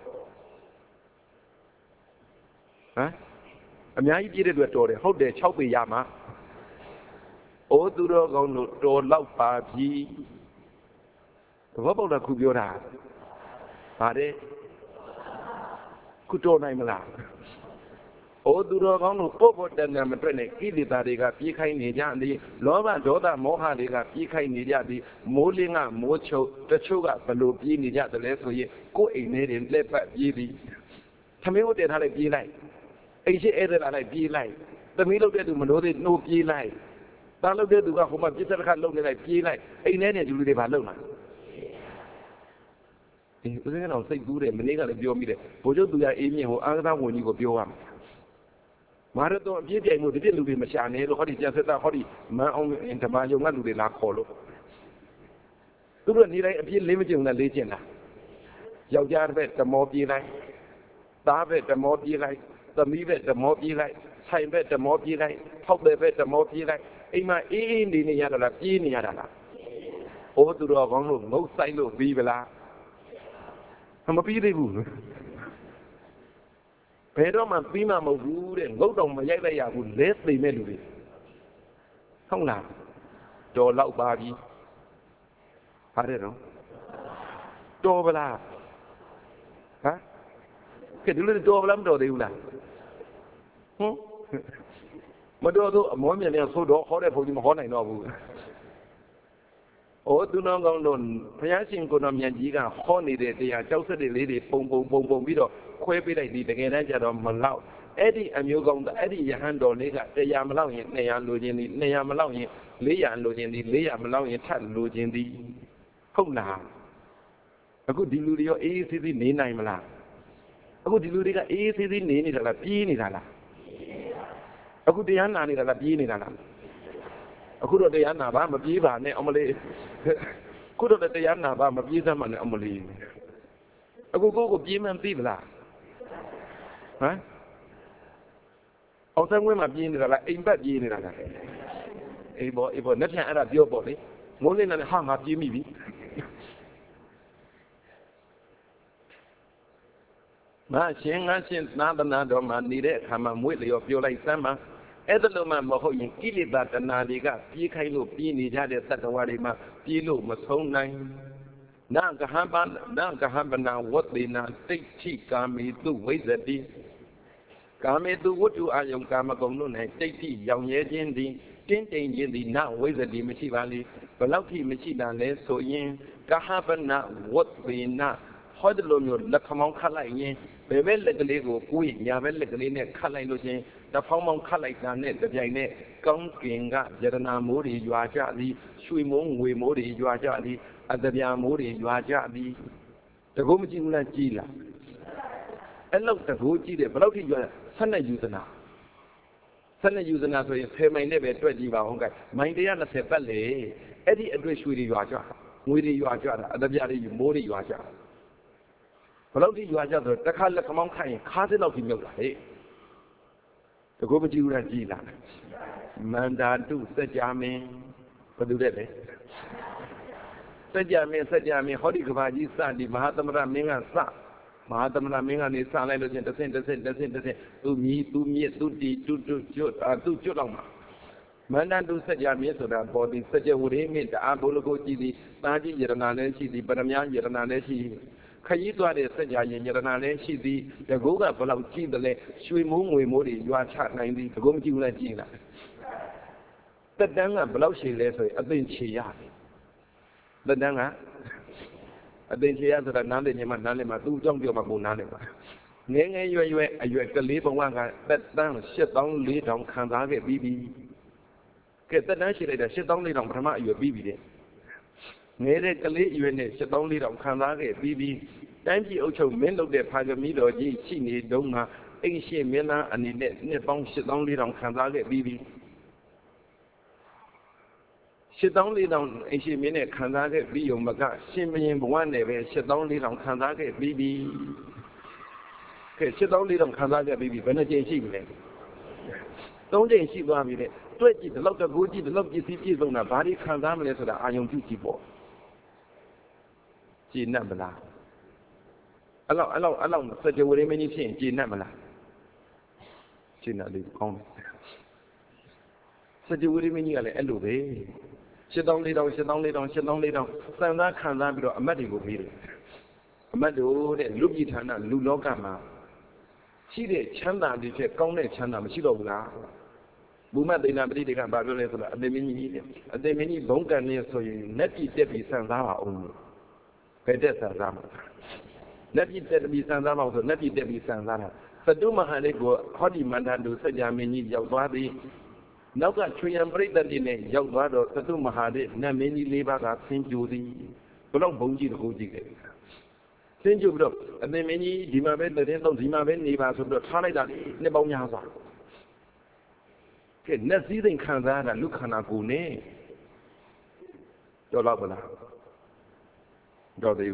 ဟမ်အများကြီးပြည့်တဲ့သူကတော်တယ်ဟုတ်တယ်6ပေရမှာအိုးသူတော်ကောင်းတို့တော်လောက်ပါပြီသဘောပေါက်တာခုပြောတာပါတယ်ခုတော်နိုင်မလားအိုးသူတော်ကောင်းတို့ပုဂ္ဂိုလ်တဏ္ဍာမတွေ့နဲ့ကိလေသာတွေကပြေးခိုင်းနေကြသည်လောဘဒေါသမောဟတွေကပြေးခိုင်းနေကြသည်မိုးလင်းကမိုးချုပ်တချို့ကဘလို့ပြေးနေကြတယ်လဲဆိုရင်ကိုယ်အိမ်ထဲတွေလက်ပတ်ပြေးသည်သမီးတို့တည်ထားလိုက်ပြေးလိုက်အိမ်ရှိဧည့်သည်လာလိုက်ပြေးလိုက်သမီးလုပ်တဲ့သူမလို့သေးနှိုးပြေးလိုက်တားလုပ်တဲ့သူကဟိုမှာပြစ်သက်တစ်ခါလုပ်နေလိုက်ပြေးလိုက်အိမ်ထဲနဲ့လူတွေဘာလုပ်လာဦးစင်းကတော့စိတ်ကူးတယ်မနေ့ကလည်းပြောမိတယ်ဘိုလ်ချုပ်သူရအေးမြင့်ဟိုအားကစားဝန်ကြီးကိုပြောရမှာမာရတော့အပြည့်ပြိုင်မှုဒီပြည့်လူတွေမရှာနဲ့လို့ဟောဒီကျန်သက်တာဟောဒီမန်အောင်ဓမ္မယုံကလူတွေလာခေါ်လို့သူတို့နေတိုင်းအပြည့်လေးမကျုံနဲ့လေးကျင်လာယောက်ျားတစ်ဘက်ဓမောပြေးလိုက်သားဘက်ဓမောပြေးလိုက်သမီးဘက်ဓမောပြေးလိုက်ဆိုင်ဘက်ဓမောပြေးလိုက်ဖောက်တဲ့ဘက်ဓမောပြေးလိုက်အိမ်မှာအေးအေးနေရတာလားပြေးနေရတာလားအိုးသူတော်ကောင်းလို့ငုတ်ဆိုင်လို့ပြီးပလားမပြီးသေးဘူးဘယ်တော့မှပြီးမှမဟုတ်ဘူးတဲ့ငုတ်တော်မရိုက်လိုက်ရဘူးလဲသိမဲ့လူတွေဟုတ်လားတော်လောက်ပါပြီဟာတဲ့နော်တော်ပလားဟမ်ကဲဒီလိုတော်ပလားမတော်သေးဘူးလားမတော်တော့အမောမြင်နေဆိုတော့ဟောတဲ့ဘုန်းကြီးမဟောနိုင်တော့ဘူးအိုးသူတော်ကောင်းတို့ဘုရားရှင်ကိုယ်တော်မြတ်ကြီးကဟောနေတဲ့တရားကြောက်စက်တွေလေးတွေပုံပြီးတော့ခွဲပေးလိုက်ဒီတကယ်တမ်းကျတော့မလောက်အဲ့ဒီအမျိုးကောင်းအဲ့ဒီယဟန်တော်လေးက100မလောက်ရင်200လိုချင်သည်200မလောက်ရင်400လိုချင်သည်400မလောက်ရင်ထပ်လိုချင်သည်ဟုတ်လားအခုဒီလူတွေရောအေးအေးဆေးဆေးနေနိုင်မလားအခုဒီလူတွေကအေးအေးဆေးဆေးနေနေတာလားပြေးနေတာလားအခုတရားနာနေတာလားပြေးနေတာလားအခုတော့တရားနာပါမပြေးပါနဲ့အမလေးခုတော့တရားနာပါမပြေးစမ်းပါနဲ့အမလေးအခုကိုပြေးမှန်းသိပလားဟမ်အောင်ဆန်းဝင်းမှာပြေးနေတာလားအိမ်ဘက်ပြေးနေတာလားအေးဘောနှစ်ဖြန်အဲ့ဒါပြောပေါ့လေမိုးလင်းနေဟာငါပြေးမိပြီငါရှင်သာသနာတော်မှာနေတဲ့အခါမှာမွေးလျော်ပြောလိုက်စမ်းပါအဲ့ဒါလို့မှမဟုတ်ရင်ကိလေသာတဏှာတွေကပြေးခိုင်းလို့ပြေးနေကြတဲ့တတ္တဝါတွေမှာပြေးလို့မဆုံးနိုင်နာဂဟပနာဝတ္တေနာတိဋ္ဌိကာမေတုဝိဇ္ဇတိကာမေတုဝတ္တုအာယုံကာမဂုဏ်တို့၌တိဋ္ဌိရောင်ရဲခြင်းသည်တင်းတိမ်ခြင်းသည်နဝိဇ္ဇတိမရှိပါလေဘလောက်ထိမရှိတာလဲဆိုရင်ကဟပနာဝတ္တေနာဟောဒီလိုမျိုးလက်ခမောင်းခတ်လိုက်ရင်ဘယ်ဘက်လက်ကလေးကိုကိုယ်ညာဘက်လက်ကလေးနဲ့ခတ်လိုက်လို့ချင်းတဖောင်းမောင်းခတ်လိုက်တာနဲ့တပြိုင်နဲ့ကောင်းကင်ကယတနာမိုးတွေရွာကြသည်ရွှေမိုးငွေမိုးတွေရွာကြသည်အတပြာမိုးတွေရွာကြသည်တကူမကြည့်ဘူးလားကြည့်လားအဲ့လောက်တကူကြည့်တယ်ဘယ်လောက်ထိရွာဆက်နဲ့ယူသနာဆိုရင်10မိုင်နဲ့ပဲတွက်ကြည့်ပါဦးကဲမိုင်120ပတ်လေအဲ့ဒီအတွေ့ရွှေတွေရွာကြငွေတွေရွာကြတာအတပြာတွေမိုးတွေရွာကြဘယ်လောက်ထိရွာကြဆိုတော့တစ်ခါလက်ခမောင်းခိုင်းရင်ခါးစစ်လောက်ထိမြုပ်လာဟဲ့တကူမကြည့်ဘူးလားကြည်လားမန္တာတုစัจ जा မင်းဘယ်သူတဲ့လဲစัจ जा မင်းဟောဒီကဘာကြီးစဒီမဟာသမရမင်းကစမဟာသမရမင်းကနေစလိုက်လို့ချင်းတစ်ဆင့်သူမြည်သူမြစ်သူတီသူကျွတ်တော့မှာမန္တန်တုစัจ जा မင်းဆိုတာပေါ်ဒီစัจ ဝရိမြင့်တအားဘုလကိုကြည့်သည်တာကြီးယရနာလည်းရှိသည်ပရမယယရနာလည်းရှိခရီးသွားတဲ့စัจ जा ရင်ယရနာလည်းရှိသည်တကူကဘလောက်ကြည့်တယ်လဲရွှေမိုးငွေမိုးတွေရွာချနိုင်သည်တကူမကြည့်ဘူးလားကြည့်လားတက်တန်းကဘလောက်ရှိလဲဆိုရင်အသိချေရတယ်တက်တန်းကအသိချေရဆိုတာနားလည်ခြင်းမှနားလည်မှသူ့ကြောင့်ပြောမှကိုနားလည်ပါငယ်ရွယ်အရွယ်ကလေးဘဝကတက်တန်း84,000ခံစားခဲ့ပြီးပြီကဲတက်တန်းရှိလိုက်တာ84,000ပထမအရွယ်ပြီးပြီတဲ့ငယ်တဲ့ကလေးအရွယ်နဲ့84,000ခံစားခဲ့ပြီးပြီတိုင်းပြည်အုပ်ချုပ်မင်းလုပ်တဲ့ဖာသမီတော်ကြီးရှိနေတုန်းကအိမ်ရှိမင်းသားအနေနဲ့နှစ်ပေါင်း84,000ခံစားခဲ့ပြီးပြီ84,000အိမ်ရှိမင်းနဲ့ခံစားခဲ့ပြီးုံမကရှင်ဘရင်ဘဝနဲ့ပဲ84,000ခံစားခဲ့ပြီးပြီကဲ84,000ခံစားခဲ့ပြီးပြီဘယ်နှကြိမ်ရှိပြီလဲ3ကြိမ်ရှိသွားပြီတဲ့တွေ့ကြည့်ဒီလောက်တကူကြည့်ဒီလောက်ပစ္စည်းပြည့်စုံတာဘာတွေခံစားမလဲဆိုတာအာယုံပြုကြည့်ပေါ့จีนนั่นเวลาเราสัจวริไม่นี่เช่นจีนนั่นเวลาจีนนั่นดีกองสัจวริไม่นี่อะไรเอลูเบ้ชิดต้องลีดองสังฆาขันธ์ไปด้วยอมัดดีกูพี่อมัดดูเนี่ยลูกยีฐานะลูกโลกามาชีเดชั้นดาดีเช่กองเนี่ยชั้นดาไม่ชิดหรอกนะบุมาตินาปฏิเดกันบาดเลยสุดละอเดมินีเนี่ยอเดมินีบงกันเนี่ยส่วนนักที่เจ็บปีสังฆาว่าองค์เป็นเด็ดสังฆานักที่เจ็บปีสังฆาว่าส่วนนักที่เจ็บปีสังฆาสตุมหาเดกูข้อดีมันทันดูสัจจามินียาวตัวดีนอกจากช่วยยังบริษัทดีเนี่ยยาวตัวดสตุมหาเดนั่นมินีเลบากาสินจูดีก็ต้องบงจีตะกูจีเลยสินจูบดอเดมินีดีมาเป็นเรื่องต้องดีมาเป็นนี่บาสุดท้ายได้เนี่ยบ่งยาสาcái nét gì đến khán giả là lúc khán giả cố nè cho lo bữa nào cho đi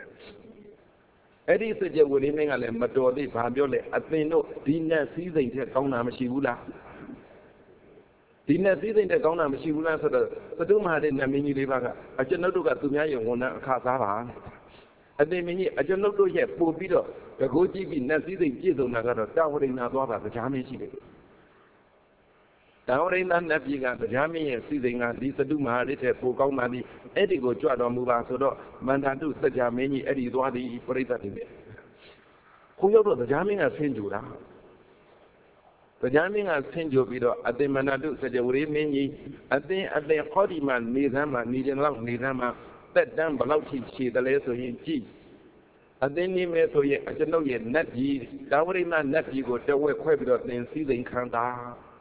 ấy đi sự việc của đi mình là mà cho đi phàm cho lại anh nó đi nét gì đến thì con nào mà chịu la đi nét gì đến thì con nào mà chịu la sao đó mà đến mình như thế vậy à cho nó đâu cả tụi mình dùng nó khá giá vàng anh em mình à cho nó đâu vậy phù bi đó cái cố chỉ vì nét gì đến chỉ dùng nó cái đó tao đi nào đó là cái giá mấy chỉ tao đây là nắp gì cả, giá mấy sự tình à đi sadu mà đi theo phụ công mà đi, ấy thì có chuyện đó mua bán số đó, mình đang tu sạch giá mấy nhỉ, ấy đi đó đi, phải ra đi. Không có đó giá mấy ngàn sen chủ đó, giá mấy ngàn sen chủ bị đó, ở đây mình đang tu sạch giá mấy nhỉ, ở đây khó đi mà đi ra mà, tất đang bảo lâu chỉ đã lấy số hiện chỉ, ở đây ni mấy số hiện, ở trên đâu hiện nắp gì, tao đây là nắp gì của tao quay quay bị đó nên sự tình khang ta.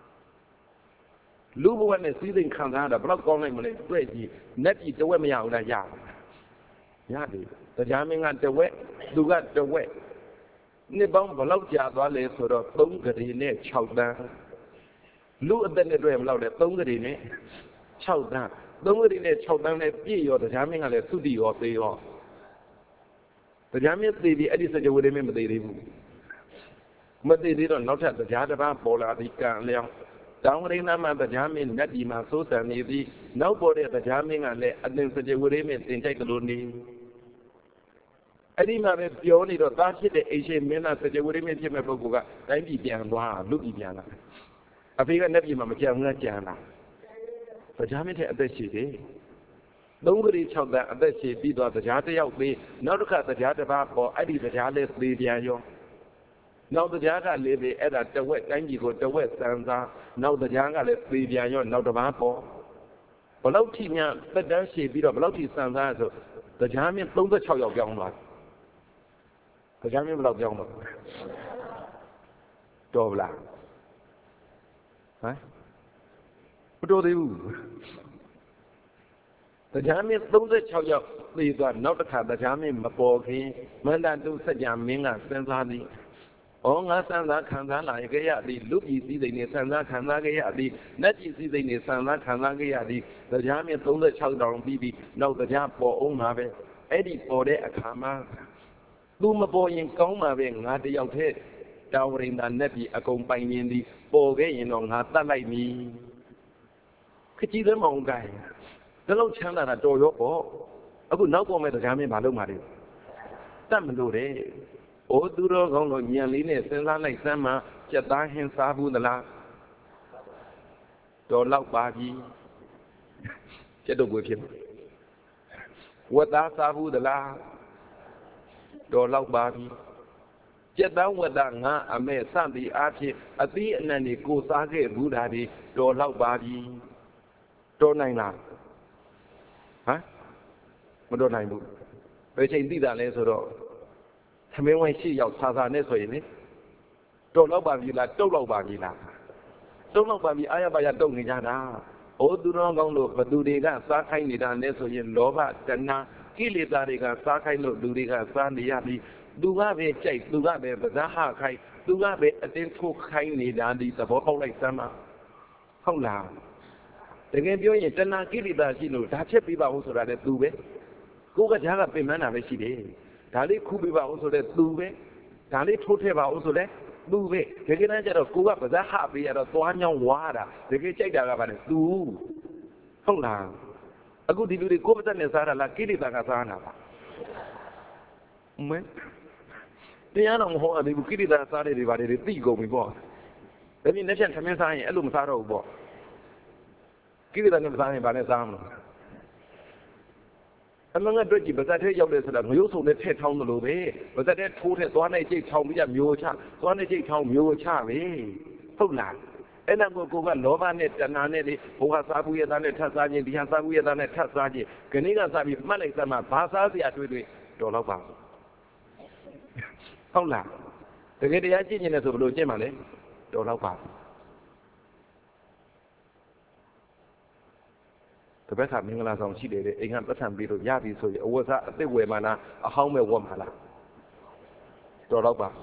Lúc bữa này sử dụng khăn ra đã bắt con này mà lại quay gì nét gì cho quay mày nào là già đi tại sao mình ăn cho quay đủ ăn cho quay nên bông vào lâu già đó lấy số đó tống cái gì này chậu ra lúc ở đây này rồi em lâu để tống cái gì này chậu ra tống cái gì này chậu ra này bí rồi tại sao mình ăn lại sụt đi rồi tì rồi tại sao mình tì đi ấy đi sao cho quay mình mà tì đi rồi nó sẽ tại sao để ba bỏ lại đi càng leo tao đây nằm ở tại mình nhất đi mà số sản này đi nấu bữa để tại mình ăn lại anh nên sẽ chơi với mình tiền chạy cái đồ đi anh đi mà về biểu này rồi ta chỉ để Asia mình là sẽ chơi với mình chơi mà bao gồm cái gì biển hoa lúc gì biển là à vì cái nhất đi mà chơi người chơi là tại mình thấy ở đây chỉ thế đúng cái đi chọn là ở đây chỉ đi đó tại để học đi nó được cả tại để ba bỏ anh đi tại để đi biển vô nào từ giá cả lấy về ở đó quét cái gì của quét sang ra nào từ giá cả lấy về biển nhon nào từ bán bỏ lâu thì nha tất cả sẽ bị đó lâu thì sang ra rồi từ giá mình tung tới chậu dầu dòng rồi từ giá mình lâu dòng rồi đồ là hả đồ đi từ giá mình tung tới chậu dầu đi toàn nào từ cả từ giá mình mà bỏ khi mình đang tu sạch giảm mình là sang ra đi ông ngã sang ra khán giả lại cái gì đi lúc gì gì này sang ra khán giả cái gì đi nét gì gì này sang ra khán giả cái gì đi từ giá mình tung tới chậu đồng bi nào từ giá bỏ ông mà về ấy đi bỏ để khám mà tu mà bỏ những công mà về ngã đi giao thế đào lên đàn nét gì công bay nhìn đi bỏ cái gì nó ngã ta lại mi cái chi đó mong cái nó lâu chán là trôi vô bỏ ở cũng nấu qua mấy từ giá mình bán đâu mà đi ta mình đồ đấy ô tu đó con nói nhận lý này xem ra này xem mà chặt ta hiện sa bu là đồ lâu ba gì chết đồ bùi phim quật ta sa bu là đồ lâu ba gì chết ta quật ta ngã à mẹ sang đi à thì à tí anh này cô sa cái bu đà đi đồ lâu ba gì đồ này là hả mà đồ này bu bây giờ đi ra lên rồi đó thằng mấy người chỉ giàu xa xa này rồi nhỉ, trâu lâu bao nhiêu là trâu lâu bao nhiêu ai bây giờ trâu người ta đã, ô tu nó con lột và tu đi cả xa khai người ta này rồi nhỉ, lỗ bạc chân na, khi người ta đi cả xa khai lột tu đi cả xa đi à đi, tu ra về chạy, tu ra về giá hạ khai, tu ra về tên thuốc khai người ta đi, tập võ không lại sao mà, không làm, để nghe biểu hiện chân na khi người ta chỉ lột, ta chết bị bảo số ra để tu về, cố cái giá là bên nào làm về gì đấy. Đã lấy khu bị bảo số đấy tu về, đã lấy thốt thế bảo số đấy tu về, cái này cho nó cố gắng phải ra hạ bây giờ nó toán nhau quá đã, thì cái chạy đã là phải tu, không làm, aku đi cố bắt này ra là cái gì ta cả ra nào, မဲတရားတော်မဟောအပ်သေးဘူးကိရိတာစားတဲ့တွေပါတယ်တွေသိကုန်ပြီပေါ့ဒါပြင်လက်ဖြတ်ထမင်းစားရင်အဲ့လိုမစားတော့ဘူးပေါ့ကိရိတာနဲ့မစားရင်ဘာနဲ့စားမလို့အမှန်ကတွေ့ကြည့်ပါဇက်ထဲရောက်တယ်ဆိုတာငရုတ်စုံနဲ့ထည့်ထောင်းတယ်လို့ပဲပါဇက်ထဲထိုးထဲသွားနေကြိတ်ထောင်းပြီးကြမျိုးချသွားနေကြိတ်ထောင်းမျိုးချပဲဟုတ်လားအဲ့ဒါကိုကလောဘနဲ့တဏှာနဲ့လေဘုရားစားဘူးရသားနဲ့ထပ်စားခြင်းဒီဟာစားဘူးရသားနဲ့ထပ်စားခြင်းခဏကစားပြီးမှတ်လိုက်သမှာဘာစားစရာတွေ့တော်တော့ပါဟုတ်လားတကယ်တရားကြည့်နေတယ်ဆိုဘယ်လိုကြည့်မှာလဲတော်တော့ပါတပတ်ခါမင်္ဂလာဆောင်ရှိတယ်အိမ်ကပတ်ထံပြီးလို့ရပြီဆိုရင်အဝတ်စားအသစ်ဝယ်မှလားအဟောင်းမဲ့ဝတ်မှလားတော်တော့ပါဟ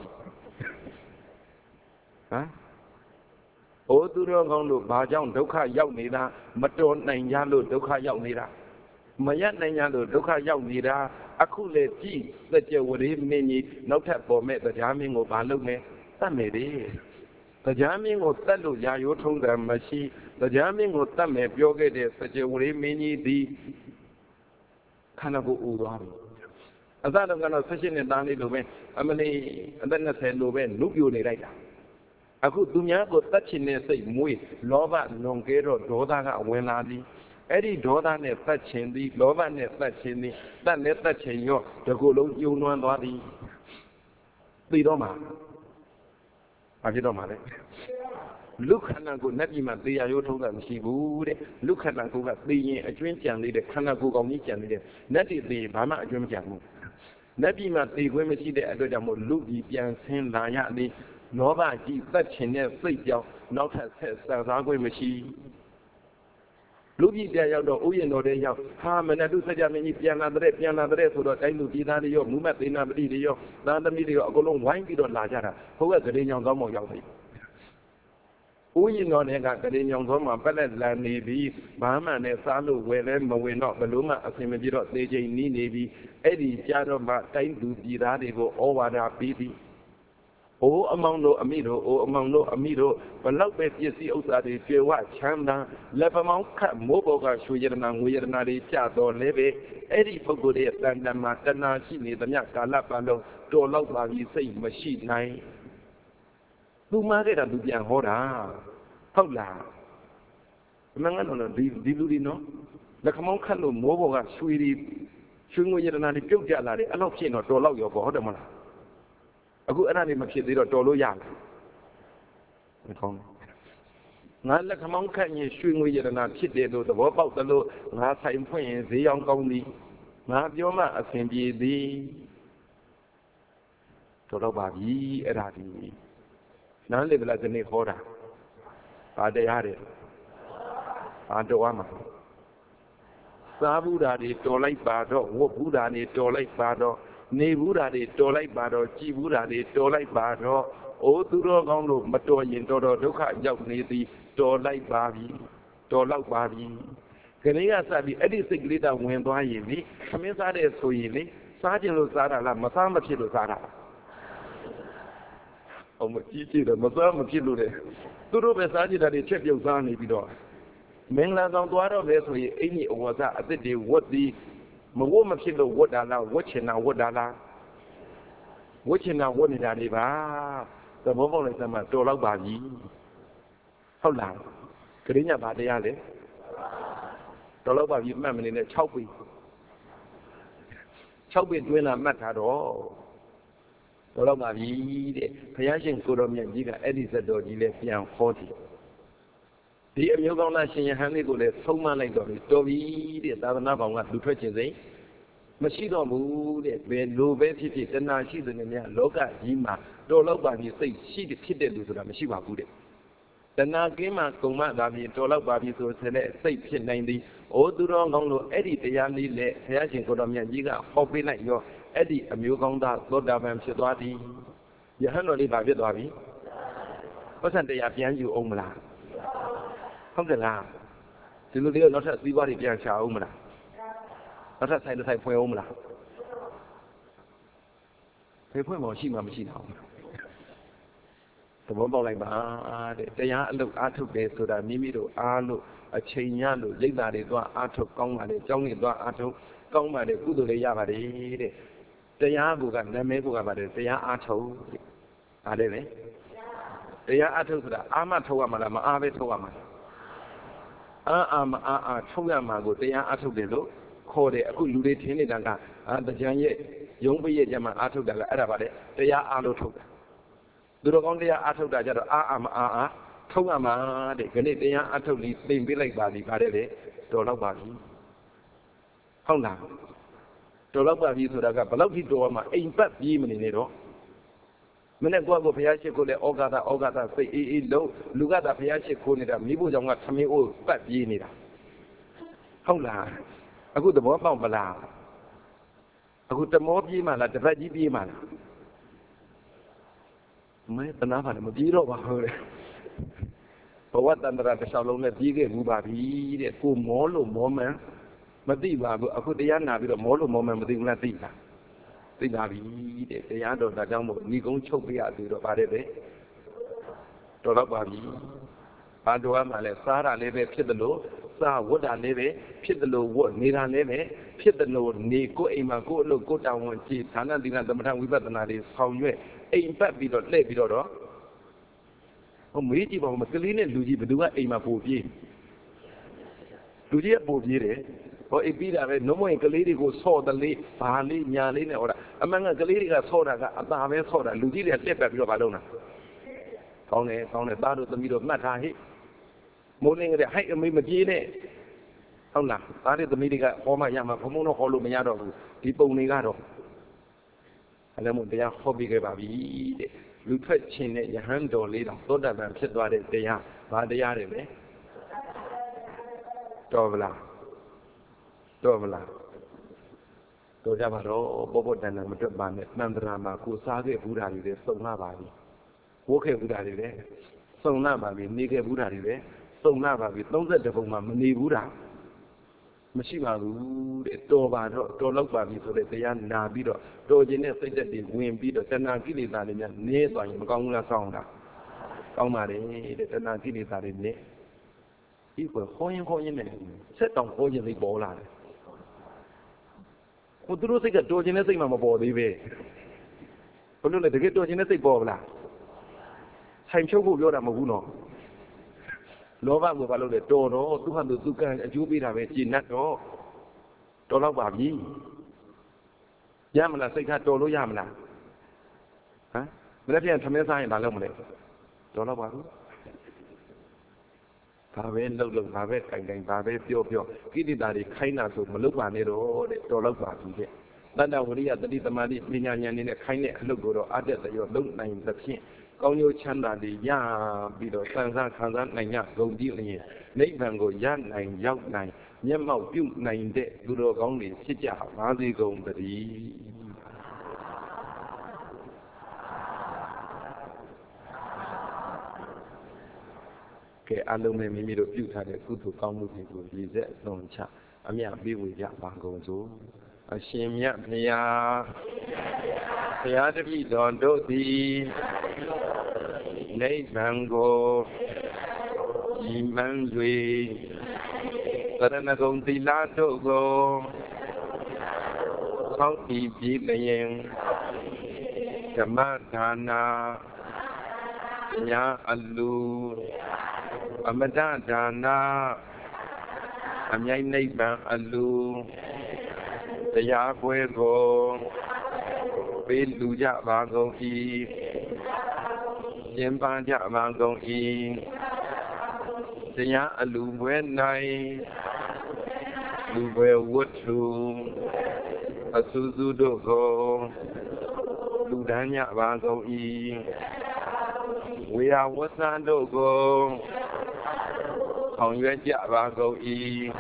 မ်အိုးသူတော်ကောင်းတို့ဘာကြောင့်ဒုက္ခရောက်နေတာမတော်နိုင်ကြလို့ဒုက္ခရောက်နေတာမရနိုင်ကြလို့ဒုက္ခရောက်နေတာအခုလေကြည့်သကြဝရီမင်းကြီးနောက်ထပ်ပေါ်မဲ့တရားမင်းကိုဘာလုပ်လဲတတ်မယ်လေတရားမင်းကိုတတ်လို့ရာရိုးထုံးတယ်မရှိတရားမင်းကိုတတ်မယ်ပြောခဲ့တဲ့သကြဝရီမင်းကြီးဒီခန္ဓာကိုယ်ဥသွားပြီအသတော့ကတော့16နှစ်သားလေးလိုပဲအမလီအသက်20လိုပဲနုပြိုနေလိုက်တာအခုသူများကိုတတ်ချင်တဲ့စိတ်မွေးလောဘလွန်ကဲတော့ဒေါသကဝင်လာသည်အဲ့ဒီဒေါသနဲ့တတ်ချင်သည်လောဘနဲ့တတ်ချင်သည်တတ်နဲ့တတ်ချင်ရောတကူလုံးကျုံနှွမ်းသွားသည်သိတော့မှာဘာဖြစ်တော့မှာလဲလူခန္ဓာကိုယ်နဲ့ပြီးမှသေရရိုးထုံးတာမရှိဘူးတဲ့လူခန္ဓာကိုယ်ကသိရင်အကျွင်းကြံလေးတဲ့ခန္ဓာကိုယ်ကောင်းကြီးကြံလေးတဲ့နတ်တိသေဘာမှအကျွင်းမကြံဘူးနတ်ပြီးမှသေခွင့်မရှိတဲ့အတွက်ကြောင့်မို့လူကြီးပြန်ဆင်းလာရသည်လောဘကြီးတတ်ချင်တဲ့စိတ်ကြောင့်နောက်ထပ်ဆက်ဆံစားခွင့်မရှိလူကြီးပြန်ရောက်တော့ဥယျာဉ်တော်တဲ့ရောက်ဟာမနတုစကြမင်းကြီးပြန်လာတဲ့ဆိုတော့တိုင်းလူပြည်သားတွေရောမူမတ်သေနာပတိတွေရောသာသမီတွေရောအကုန်လုံးဝိုင်းပြီးတော့လာကြတာဟိုကဂရေညောင်သောမောင်ရောက်ပြီဥယျာဉ်တော်တဲ့ကဂရေညောင်သောမှာပက်လက်လန်နေပြီးဘာမှနဲ့စားလို့ဝယ်လဲမဝင်တော့ဘလို့မှအဆင်မပြေတော့သေချိန်နီးနေပြီးအဲ့ဒီကြတော့မှတိုင်းလူပြည်သားတွေကိုဩဝါဒပေးပြီးအိုးအမောင်တို့အမိတို့အိုးအမောင်တို့အမိတို့ဘလောက်ပဲပစ္စည်းဥစ္စာတွေကျွေဝချမ်းသာလက်ပမောင်းခတ်မိုးပေါ်ကရွှေရတနာငွေရတနာတွေကြတော့လဲပဲအဲ့ဒီပုဂ္ဂိုလ်ရဲ့တန်တမာတဏှာရှိနေသမျှကာလပတ်လုံးတော်လောက်ပါပြီစိတ်မရှိနိုင်သူမှားခဲ့တာသူပြန်ဟောတာဟုတ်လားအမှန်ကတော့ဒီလူတွေနော်လက်ခမောင်းခတ်လို့မိုးပေါ်ကရွှေငွေရတနာတွေပြုတ်ကြလာတယ်အဲ့လောက်ဖြစ်တော့တော်လောက်ရောပေါ့ဟုတ်တယ်မလားအခုအဲ့ဒါတွေမဖြစ်သေးတော့တော်လို့ရလားမကောင်းဘူးငါလက်ခမောင်းခန့်ရင်ရွှေငွေရတနာဖြစ်တယ်လို့သဘောပေါက်သလိုငါဆိုင်ဖွင့်ရင်ဈေးရောင်းကောင်းသည်ငါပြောမှအဆင်ပြေသည်တော်တော့ပါပြီအဲ့ဒါဒီနားလေဗလာဒီနေ့ဟောတာဘာတရားတယ်ဘာတော်ရမှာစားဘူးတာတွေတော်လိုက်ပါတော့ဝတ်ဘူးတာတွေတော်လိုက်ပါတော့နေဘူးတာတွေတော်လိုက်ပါတော့ကြည်ဘူးတာတွေတော်လိုက်ပါတော့အိုးသူတော်ကောင်းတို့မတော်ရင်တော်ဒုက္ခရောက်နေသည်တော်လိုက်ပါပြီတော်လောက်ပါပြီခဏကစပြီးအဲ့ဒီစိတ်ကလေးတောင်ဝင်သွားရင်လေခမင်းစားတဲ့ဆိုရင်လေစားခြင်းလို့စားတာလားမစားမဖြစ်လို့စားတာအောင်မကြည့်ကြည့်တယ်မစားမဖြစ်လို့လေသူတို့ပဲစားကြည့်တာတွေချက်ပြုတ်စားနေပြီးတော့မင်္ဂလာဆောင်သွားတော့ပဲဆိုရင်အိမ်ကြီးအဝါစားအသစ်တွေဝတ်သည်မဝတ်မဖြစ်လို့ဝတ်တာလားဝတ်ချင်တာဝတ်တာလားဝတ်ချင်တာဝတ်နေတာတွေပါသဘောပေါက်လိုက်စမ်းမှတော်တော့ပါပြီဟုတ်လားခရင်းညဘာတရားလဲတော်တော့ပါပြီမှတ်မနေနဲ့6ပြီ6ပြီတွင်းလာမှတ်ထားတော့တော်တော့ပါပြီတဲ့ဘုရားရှင်ကိုတော်မြတ်ကြီးကအဲ့ဒီဇတ်တော်ကြီးလဲပြန်ဟောတယ်ဒီအမျိုးကောင်းသားရှင်ယဟန်လေးကိုလည်းဆုံးမလိုက်တော့တော်ပြီတဲ့သာသနာပေါင်းကလူထွက်ခြင်းစိတ်မရှိတော့ဘူးတဲ့ဘယ်လိုပဲဖြစ်ဖြစ်တဏှာရှိတဲ့နေများလောကကြီးမှာတော်လောက်ပါပြီစိတ်ရှိဖြစ်တဲ့လူဆိုတာမရှိပါဘူးတဲ့တဏှာကင်းမှကုံမသာပြီတော်လောက်ပါပြီဆိုတဲ့စိတ်ဖြစ်နိုင်သည်အိုးသူတော်ကောင်းတို့အဲ့ဒီတရားလေးနဲ့ဘုရားရှင်ကိုတော်မြတ်ကြီးကဟောပေးလိုက်ရောအဲ့ဒီအမျိုးကောင်းသားသောတာပန်ဖြစ်သွားသည်ယဟန်တော်လေးပါဖြစ်သွားပြီပတ်စံတရားပြန်ယူအောင်မလားဟုတ်ကဲ့လားဒီလိုလေးတော့နောက်ထပ်သီးပွားတွေပြန်ချအောင်မလားနောက်ထပ်ဆိုင်တစ်ဆိုင်ဖွင့်အောင်မလားဖေဖွင့်မောရှိမှမရှိတော့သဘောပေါက်လိုက်ပါတဲ့တရားအလုပ်အားထုတ်တယ်ဆိုတာမိမိတို့အားလို့အချိန်ရလို့ရိတ်တာတွေသွားအားထုတ်ကောင်းပါလေကျောင်းတွေသွားအားထုတ်ကောင်းပါတယ်ကုသိုလ်လေးရပါတယ်တဲ့တရားကနာမည်ကပါတယ်တရားအားထုတ်ဒါလည်းလေတရားအားထုတ်ဆိုတာအာမထုတ်ရမှာလားမအားပဲထုတ်ရမှာအာမအားထုတ်ရမှာကိုတရားအားထုတ်တယ်လို့ခေါ်တယ်အခုလူတွေထင်နေတာကတရားရဲ့ယုံပရဲ့ကြမှာအားထုတ်တာကအဲ့ဒါပါလေတရားအားလို့ထုတ်တာသူတော်ကောင်းတရားအားထုတ်တာကြတော့အာမအားထုတ်ရမှာတဲ့ခဏတရားအားထုတ်ပြီးသိမ့်ပေးလိုက်ပါပြီပါတယ်လေတော်တော့ပါပြီဟုတ်လားတော်တော့ပါပြီဆိုတာကဘယ်လောက်ထိတော်မှအိမ်ပတ်ပြေးမနေနဲ့တော့မနေ့ကဘုရားရှိခိုးလေဩဃာတစိတ်အေးလုံးလူကတာဘုရားရှိခိုးနေတာမိဖို့ကြောင့်ကသမင်းအိုးပတ်ပြေးနေတာဟုတ်လားအခုသဘောပေါက်မလားအခုတမောပြေးမှလားတပတ်ကြီးပြေးမှလားမဲတနာပါလေမပြေးတော့ပါဘူးလေဘဝတန္တရာတစ်လျှောက်လုံးနဲ့ပြေးခဲ့မှုပါပြီတဲ့ကိုမောလို့မောမှန်မသိပါဘူးအခုတရားနာပြီးတော့မောလို့မောမှန်မသိဘူးလားသိလားသိပါပြီတဲ့တရားတော်ဒါကြောင့်မို့ညီကုန်းချုပ်ပြရသေးတော့ပါတယ်ပဲတော်တော့ပါပြီဘာတော်မှလည်းစားတာလေးပဲဖြစ်တယ်လို့စားဝတ်တာလေးပဲဖြစ်တယ်လို့ဝတ်နေတာလေးပဲဖြစ်တယ်လို့နေကိုအိမ်မှာကိုအလုပ်ကိုတောင်းဝန်ကြည်ဌာနသီလသမထဝိပဿနာတွေဆောင်ရွက်အိမ်ပတ်ပြီးတော့လှည့်ပြီးတော့ဟိုမေးကြည့်ပါဦးမကလေးနဲ့လူကြီးဘယ်သူကအိမ်မှာပို့ပြေးလူကြီးကပို့ပြေးတယ်ဟောအိပ်ပြီးတာပဲနှုံးမရင်ကလေးတွေကိုဆော့တယ်လေးဘာလေးညာလေးနဲ့ဟောတာအမှန်ကကလေးတွေကဆော့တာကအသာပဲဆော့တာလူကြီးတွေကတက်ပတ်ပြီးတော့မလုပ်တာကောင်းတယ်သားတို့သမီးတို့မှတ်ထားဟိမိုးလင်းကလေးဟိုက်အမေမပြေးနဲ့ဟုတ်လားသားတွေသမီးတွေကဟောမှရမှာဘုံဘုံတော့ဟောလို့မရတော့ဘူးဒီပုံတွေကတော့အဲ့လိုမျိုးတရားဟောပြီးခဲ့ပါပြီတဲ့လူထွက်ခြင်းနဲ့ယဟန်တော်လေးတော့သောတာပန်ဖြစ်သွားတဲ့တရားဘာတရားတွေလဲတော်ဗလားတော်ကြပါတော့ပေါ်တန်တန်မတွက်ပါနဲ့တန်တရာမှာကိုစားခဲ့ဘူးတာတွေလည်းစုံလာပါပြီဝတ်ခဲ့ဘူးတာတွေလည်းစုံလာပါပြီနေခဲ့ဘူးတာတွေလည်းစုံလာပါပြီ32ပုံမှာမနေဘူးတာမရှိပါဘူးတဲ့တော်ပါတော့တော်လောက်ပါပြီဆိုတဲ့တရားနာပြီးတော့တော်ခြင်းနဲ့စိတ်သက်တွေဝင်ပြီးတော့တဏှာကိလေသာတွေများနည်းသွားရင်မကောင်းဘူးလားကောင်းတာကောင်းပါလေတဲ့တဏှာကိလေသာတွေနည်းဒီကိုခေါင်းရင်နဲ့ဆက်တောင်ခေါ်ရင်သိပေါ်လာတယ်ဟိုသူတို့စိတ်ကတော်ခြင်းနဲ့စိတ်မှမပေါ်သေးပဲဘယ်လိုလဲတကယ်တော်ခြင်းနဲ့စိတ်ပေါ်ဗလားဆိုင်ချုပ်ဖို့ပြောတာမဟုတ်ဘူးနော်လောဘကိုဘာလို့လဲတော်တော့သူ့ဟာသူကံအကျိုးပေးတာပဲကျင့်တတ်တော့တော်တော့ပါပြီရမလားစိတ်ကတော်လို့ရမလားဟမ်မနေ့ပြန်သမင်းစားရင်ဘာလုပ်မလဲတော်တော့ပါဘူးဘာပဲလှုပ်ဘာပဲတိုင်ဘာပဲပြောကိလေသာတွေခိုင်းတာဆိုမလုပ်ပါနဲ့တော့တဲ့တော်တော့ပါပြီတဲ့တဏ္ဍဝရိယတတိသမာဓိပညာဉာဏ်နဲ့ခိုင်းတဲ့အလုပ်ကိုတော့အတက်တရောလုံနိုင်သဖြင့်ကောင်းကျိုးချမ်းသာတွေရပြီးတော့စံစားခံစားနိုင်ရဂုဏ်ပြုလျင်နိဗ္ဗာန်ကိုရနိုင်ရောက်နိုင်မျက်မှောက်ပြုနိုင်တဲ့သူတော်ကောင်းတွေဖြစ်ကြပါစေကုန်သတည်းကဲအလုံးနဲ့မိမိတို့ပြုထားတဲ့ကုသိုလ်ကောင်းမှုတွေကိုရည်စက်လွန်ချအမြတ်ပေးဝေကြပါကုန်စို့အရှင်မြတ်ဘုရားတပည့်တော်တို့သည်နိဗ္ဗာန်ကိုဤမှန်၍သရဏဂုံသီလတို့ကိုဆောက်တည်ပြီးလျင်ဓမ္မဒါနာညာအလူအမတဒါနာအမြိုင်နိဗ္ဗာန်အလူတရားပွဲကိုပေးလူကြပါကုန်၏ကျင်းပကြပါကုန်၏တရားအလူပွဲ၌လူပွဲဝတ္ထုအစူးစူးတို့ကိုလူဒန်းကြပါကုန်၏ဝေယဝဆံတို့ကိုဆောင်ရွက်ကြပါကုန်၏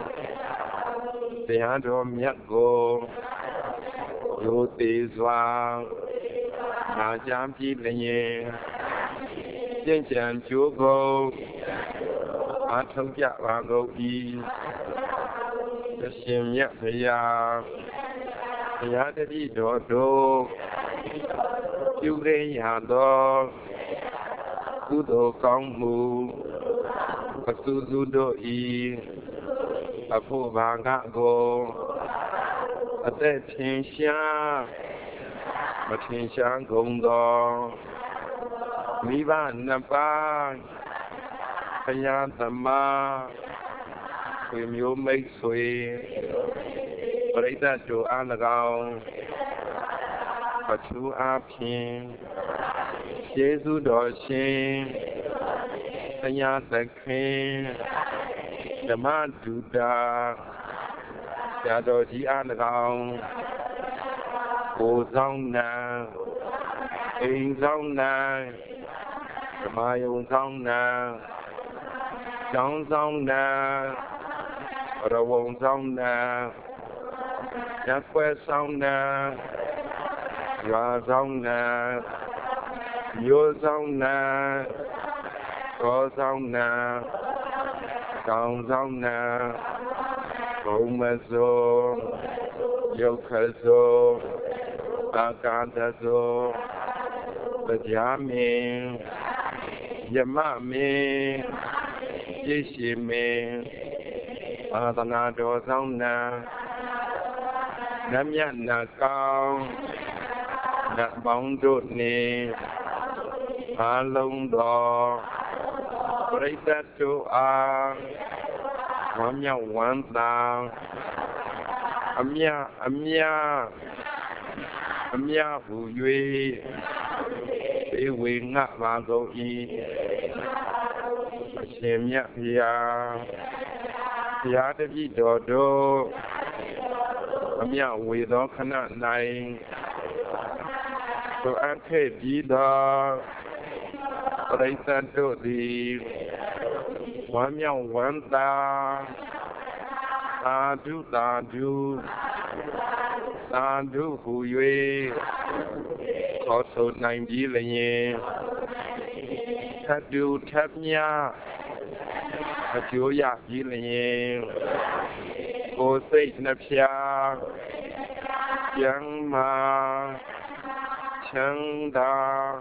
တရားတော်မြတ်ကိုရိုသေစွာနာကြားပြီးလျင်ကျင့်ကြံကြိုးကုန်အားထုတ်ကြပါကုန်၏အရှင်မြတ်ဘုရားဘုရားတပည့်တော်တို့ပြုခဲ့ရသောကုသိုလ်ကောင်းမှုအစူးစူးတို့၏အဖို့ဘာကကိုအသက်ထင်ရှားမထင်ရှားကုန်သောမိဘနှစ်ပါးဘုရားသမားဆွေမျိုးမိတ်ဆွေပရိသတ်တို့အား၎င်းပထူအားဖြင့်ယေရှုတော်ရှင်ဘုရားသခင်ဓမ္မဒုတာဆရာတော်ကြီးအား၎င်းကိုဆောင်နာအိမ်ဆောင်နာဓမ္မယုံဆောင်နာကျောင်းဆောင်နာရဝုံဆောင်နာရပ်ကွက်ဆောင်နာရွာဆောင်နာမြို့ဆောင်နာကောဆောင်နာတောင်ဆောင်နာဘုံမစိုးရုပ်ခစိုးအာကာသစိုးတရားမင်းယမမင်းပြည့်ရှိမင်းအာသနာတော်ဆောင်နာနတ်မြတ်နာကောင်းနတ်ပေါင်းတို့နှင့်အားလုံးသောပရိသတ်တို့အားဝမ်းမြောက်ဝမ်းသာအမြဟူ၍ဧဝေငှပါကုန်၏အရှင်မြတ်ဘုရားတပည့်တော်တို့အမြဝေသောခဏ၌သို့အပ်ခဲ့ပြီးသောပရိသတ်တို့သည်ဝမ်းမြောက်ဝမ်းသာသာဓုဟူ၍ခေါ်ဆိုနိုင်ပြီးလျင်ထပ်တူထပ်မြအကျိုးရပြီးလျင်ကိုယ်စိတ်နှဖျားကျမ်းမာချမ်းသာ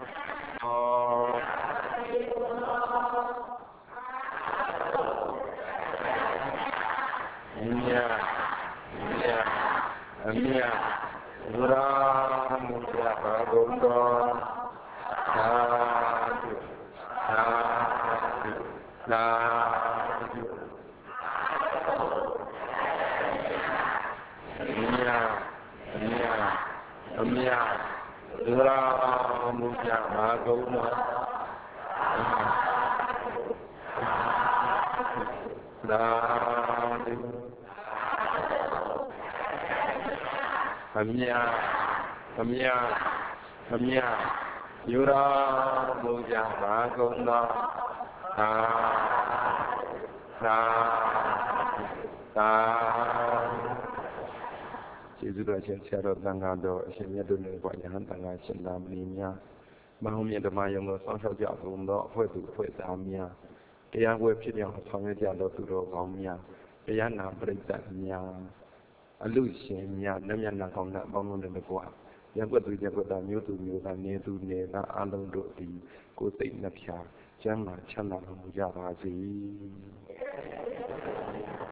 အမြဒုရာမုဒ္ဒဘာဂုံတော်သာဓုအမြဒုရာမုဒ္ဒဘာဂုံတော်သာဓုအမြယူရာမုကြဘာကုံတော်သာကျေးဇူးတော်ရှင်ဆရာတော်သံဃာတော်အရှင်မြတ်တို့နဲ့ပွားရဟန်းသံဃာရှင်သာမဏေများမဟုတ်မြတ်ဓမ္မယုံတော်ဆောင်းလျှောက်ကြကုန်သောအဖွဲ့သူအဖွဲ့သားများတရားဝဲဖြစ်အောင်ဆောင်ရွက်ကြသောသူတော်ကောင်းများတရားနာပရိသတ်များအလူရှင်များလက်မျက်နှာကောင်းတဲ့အပေါင်းလုံးတွေကွာရပ်ကွက်သူရပ်ကွက်သားမျိုးသူမျိုးသားနေသူနေသားအလုံးတို့သည်ကိုယ်စိတ်နှဖျားကျမ်းမာချမ်းသာမှုကြပါစေ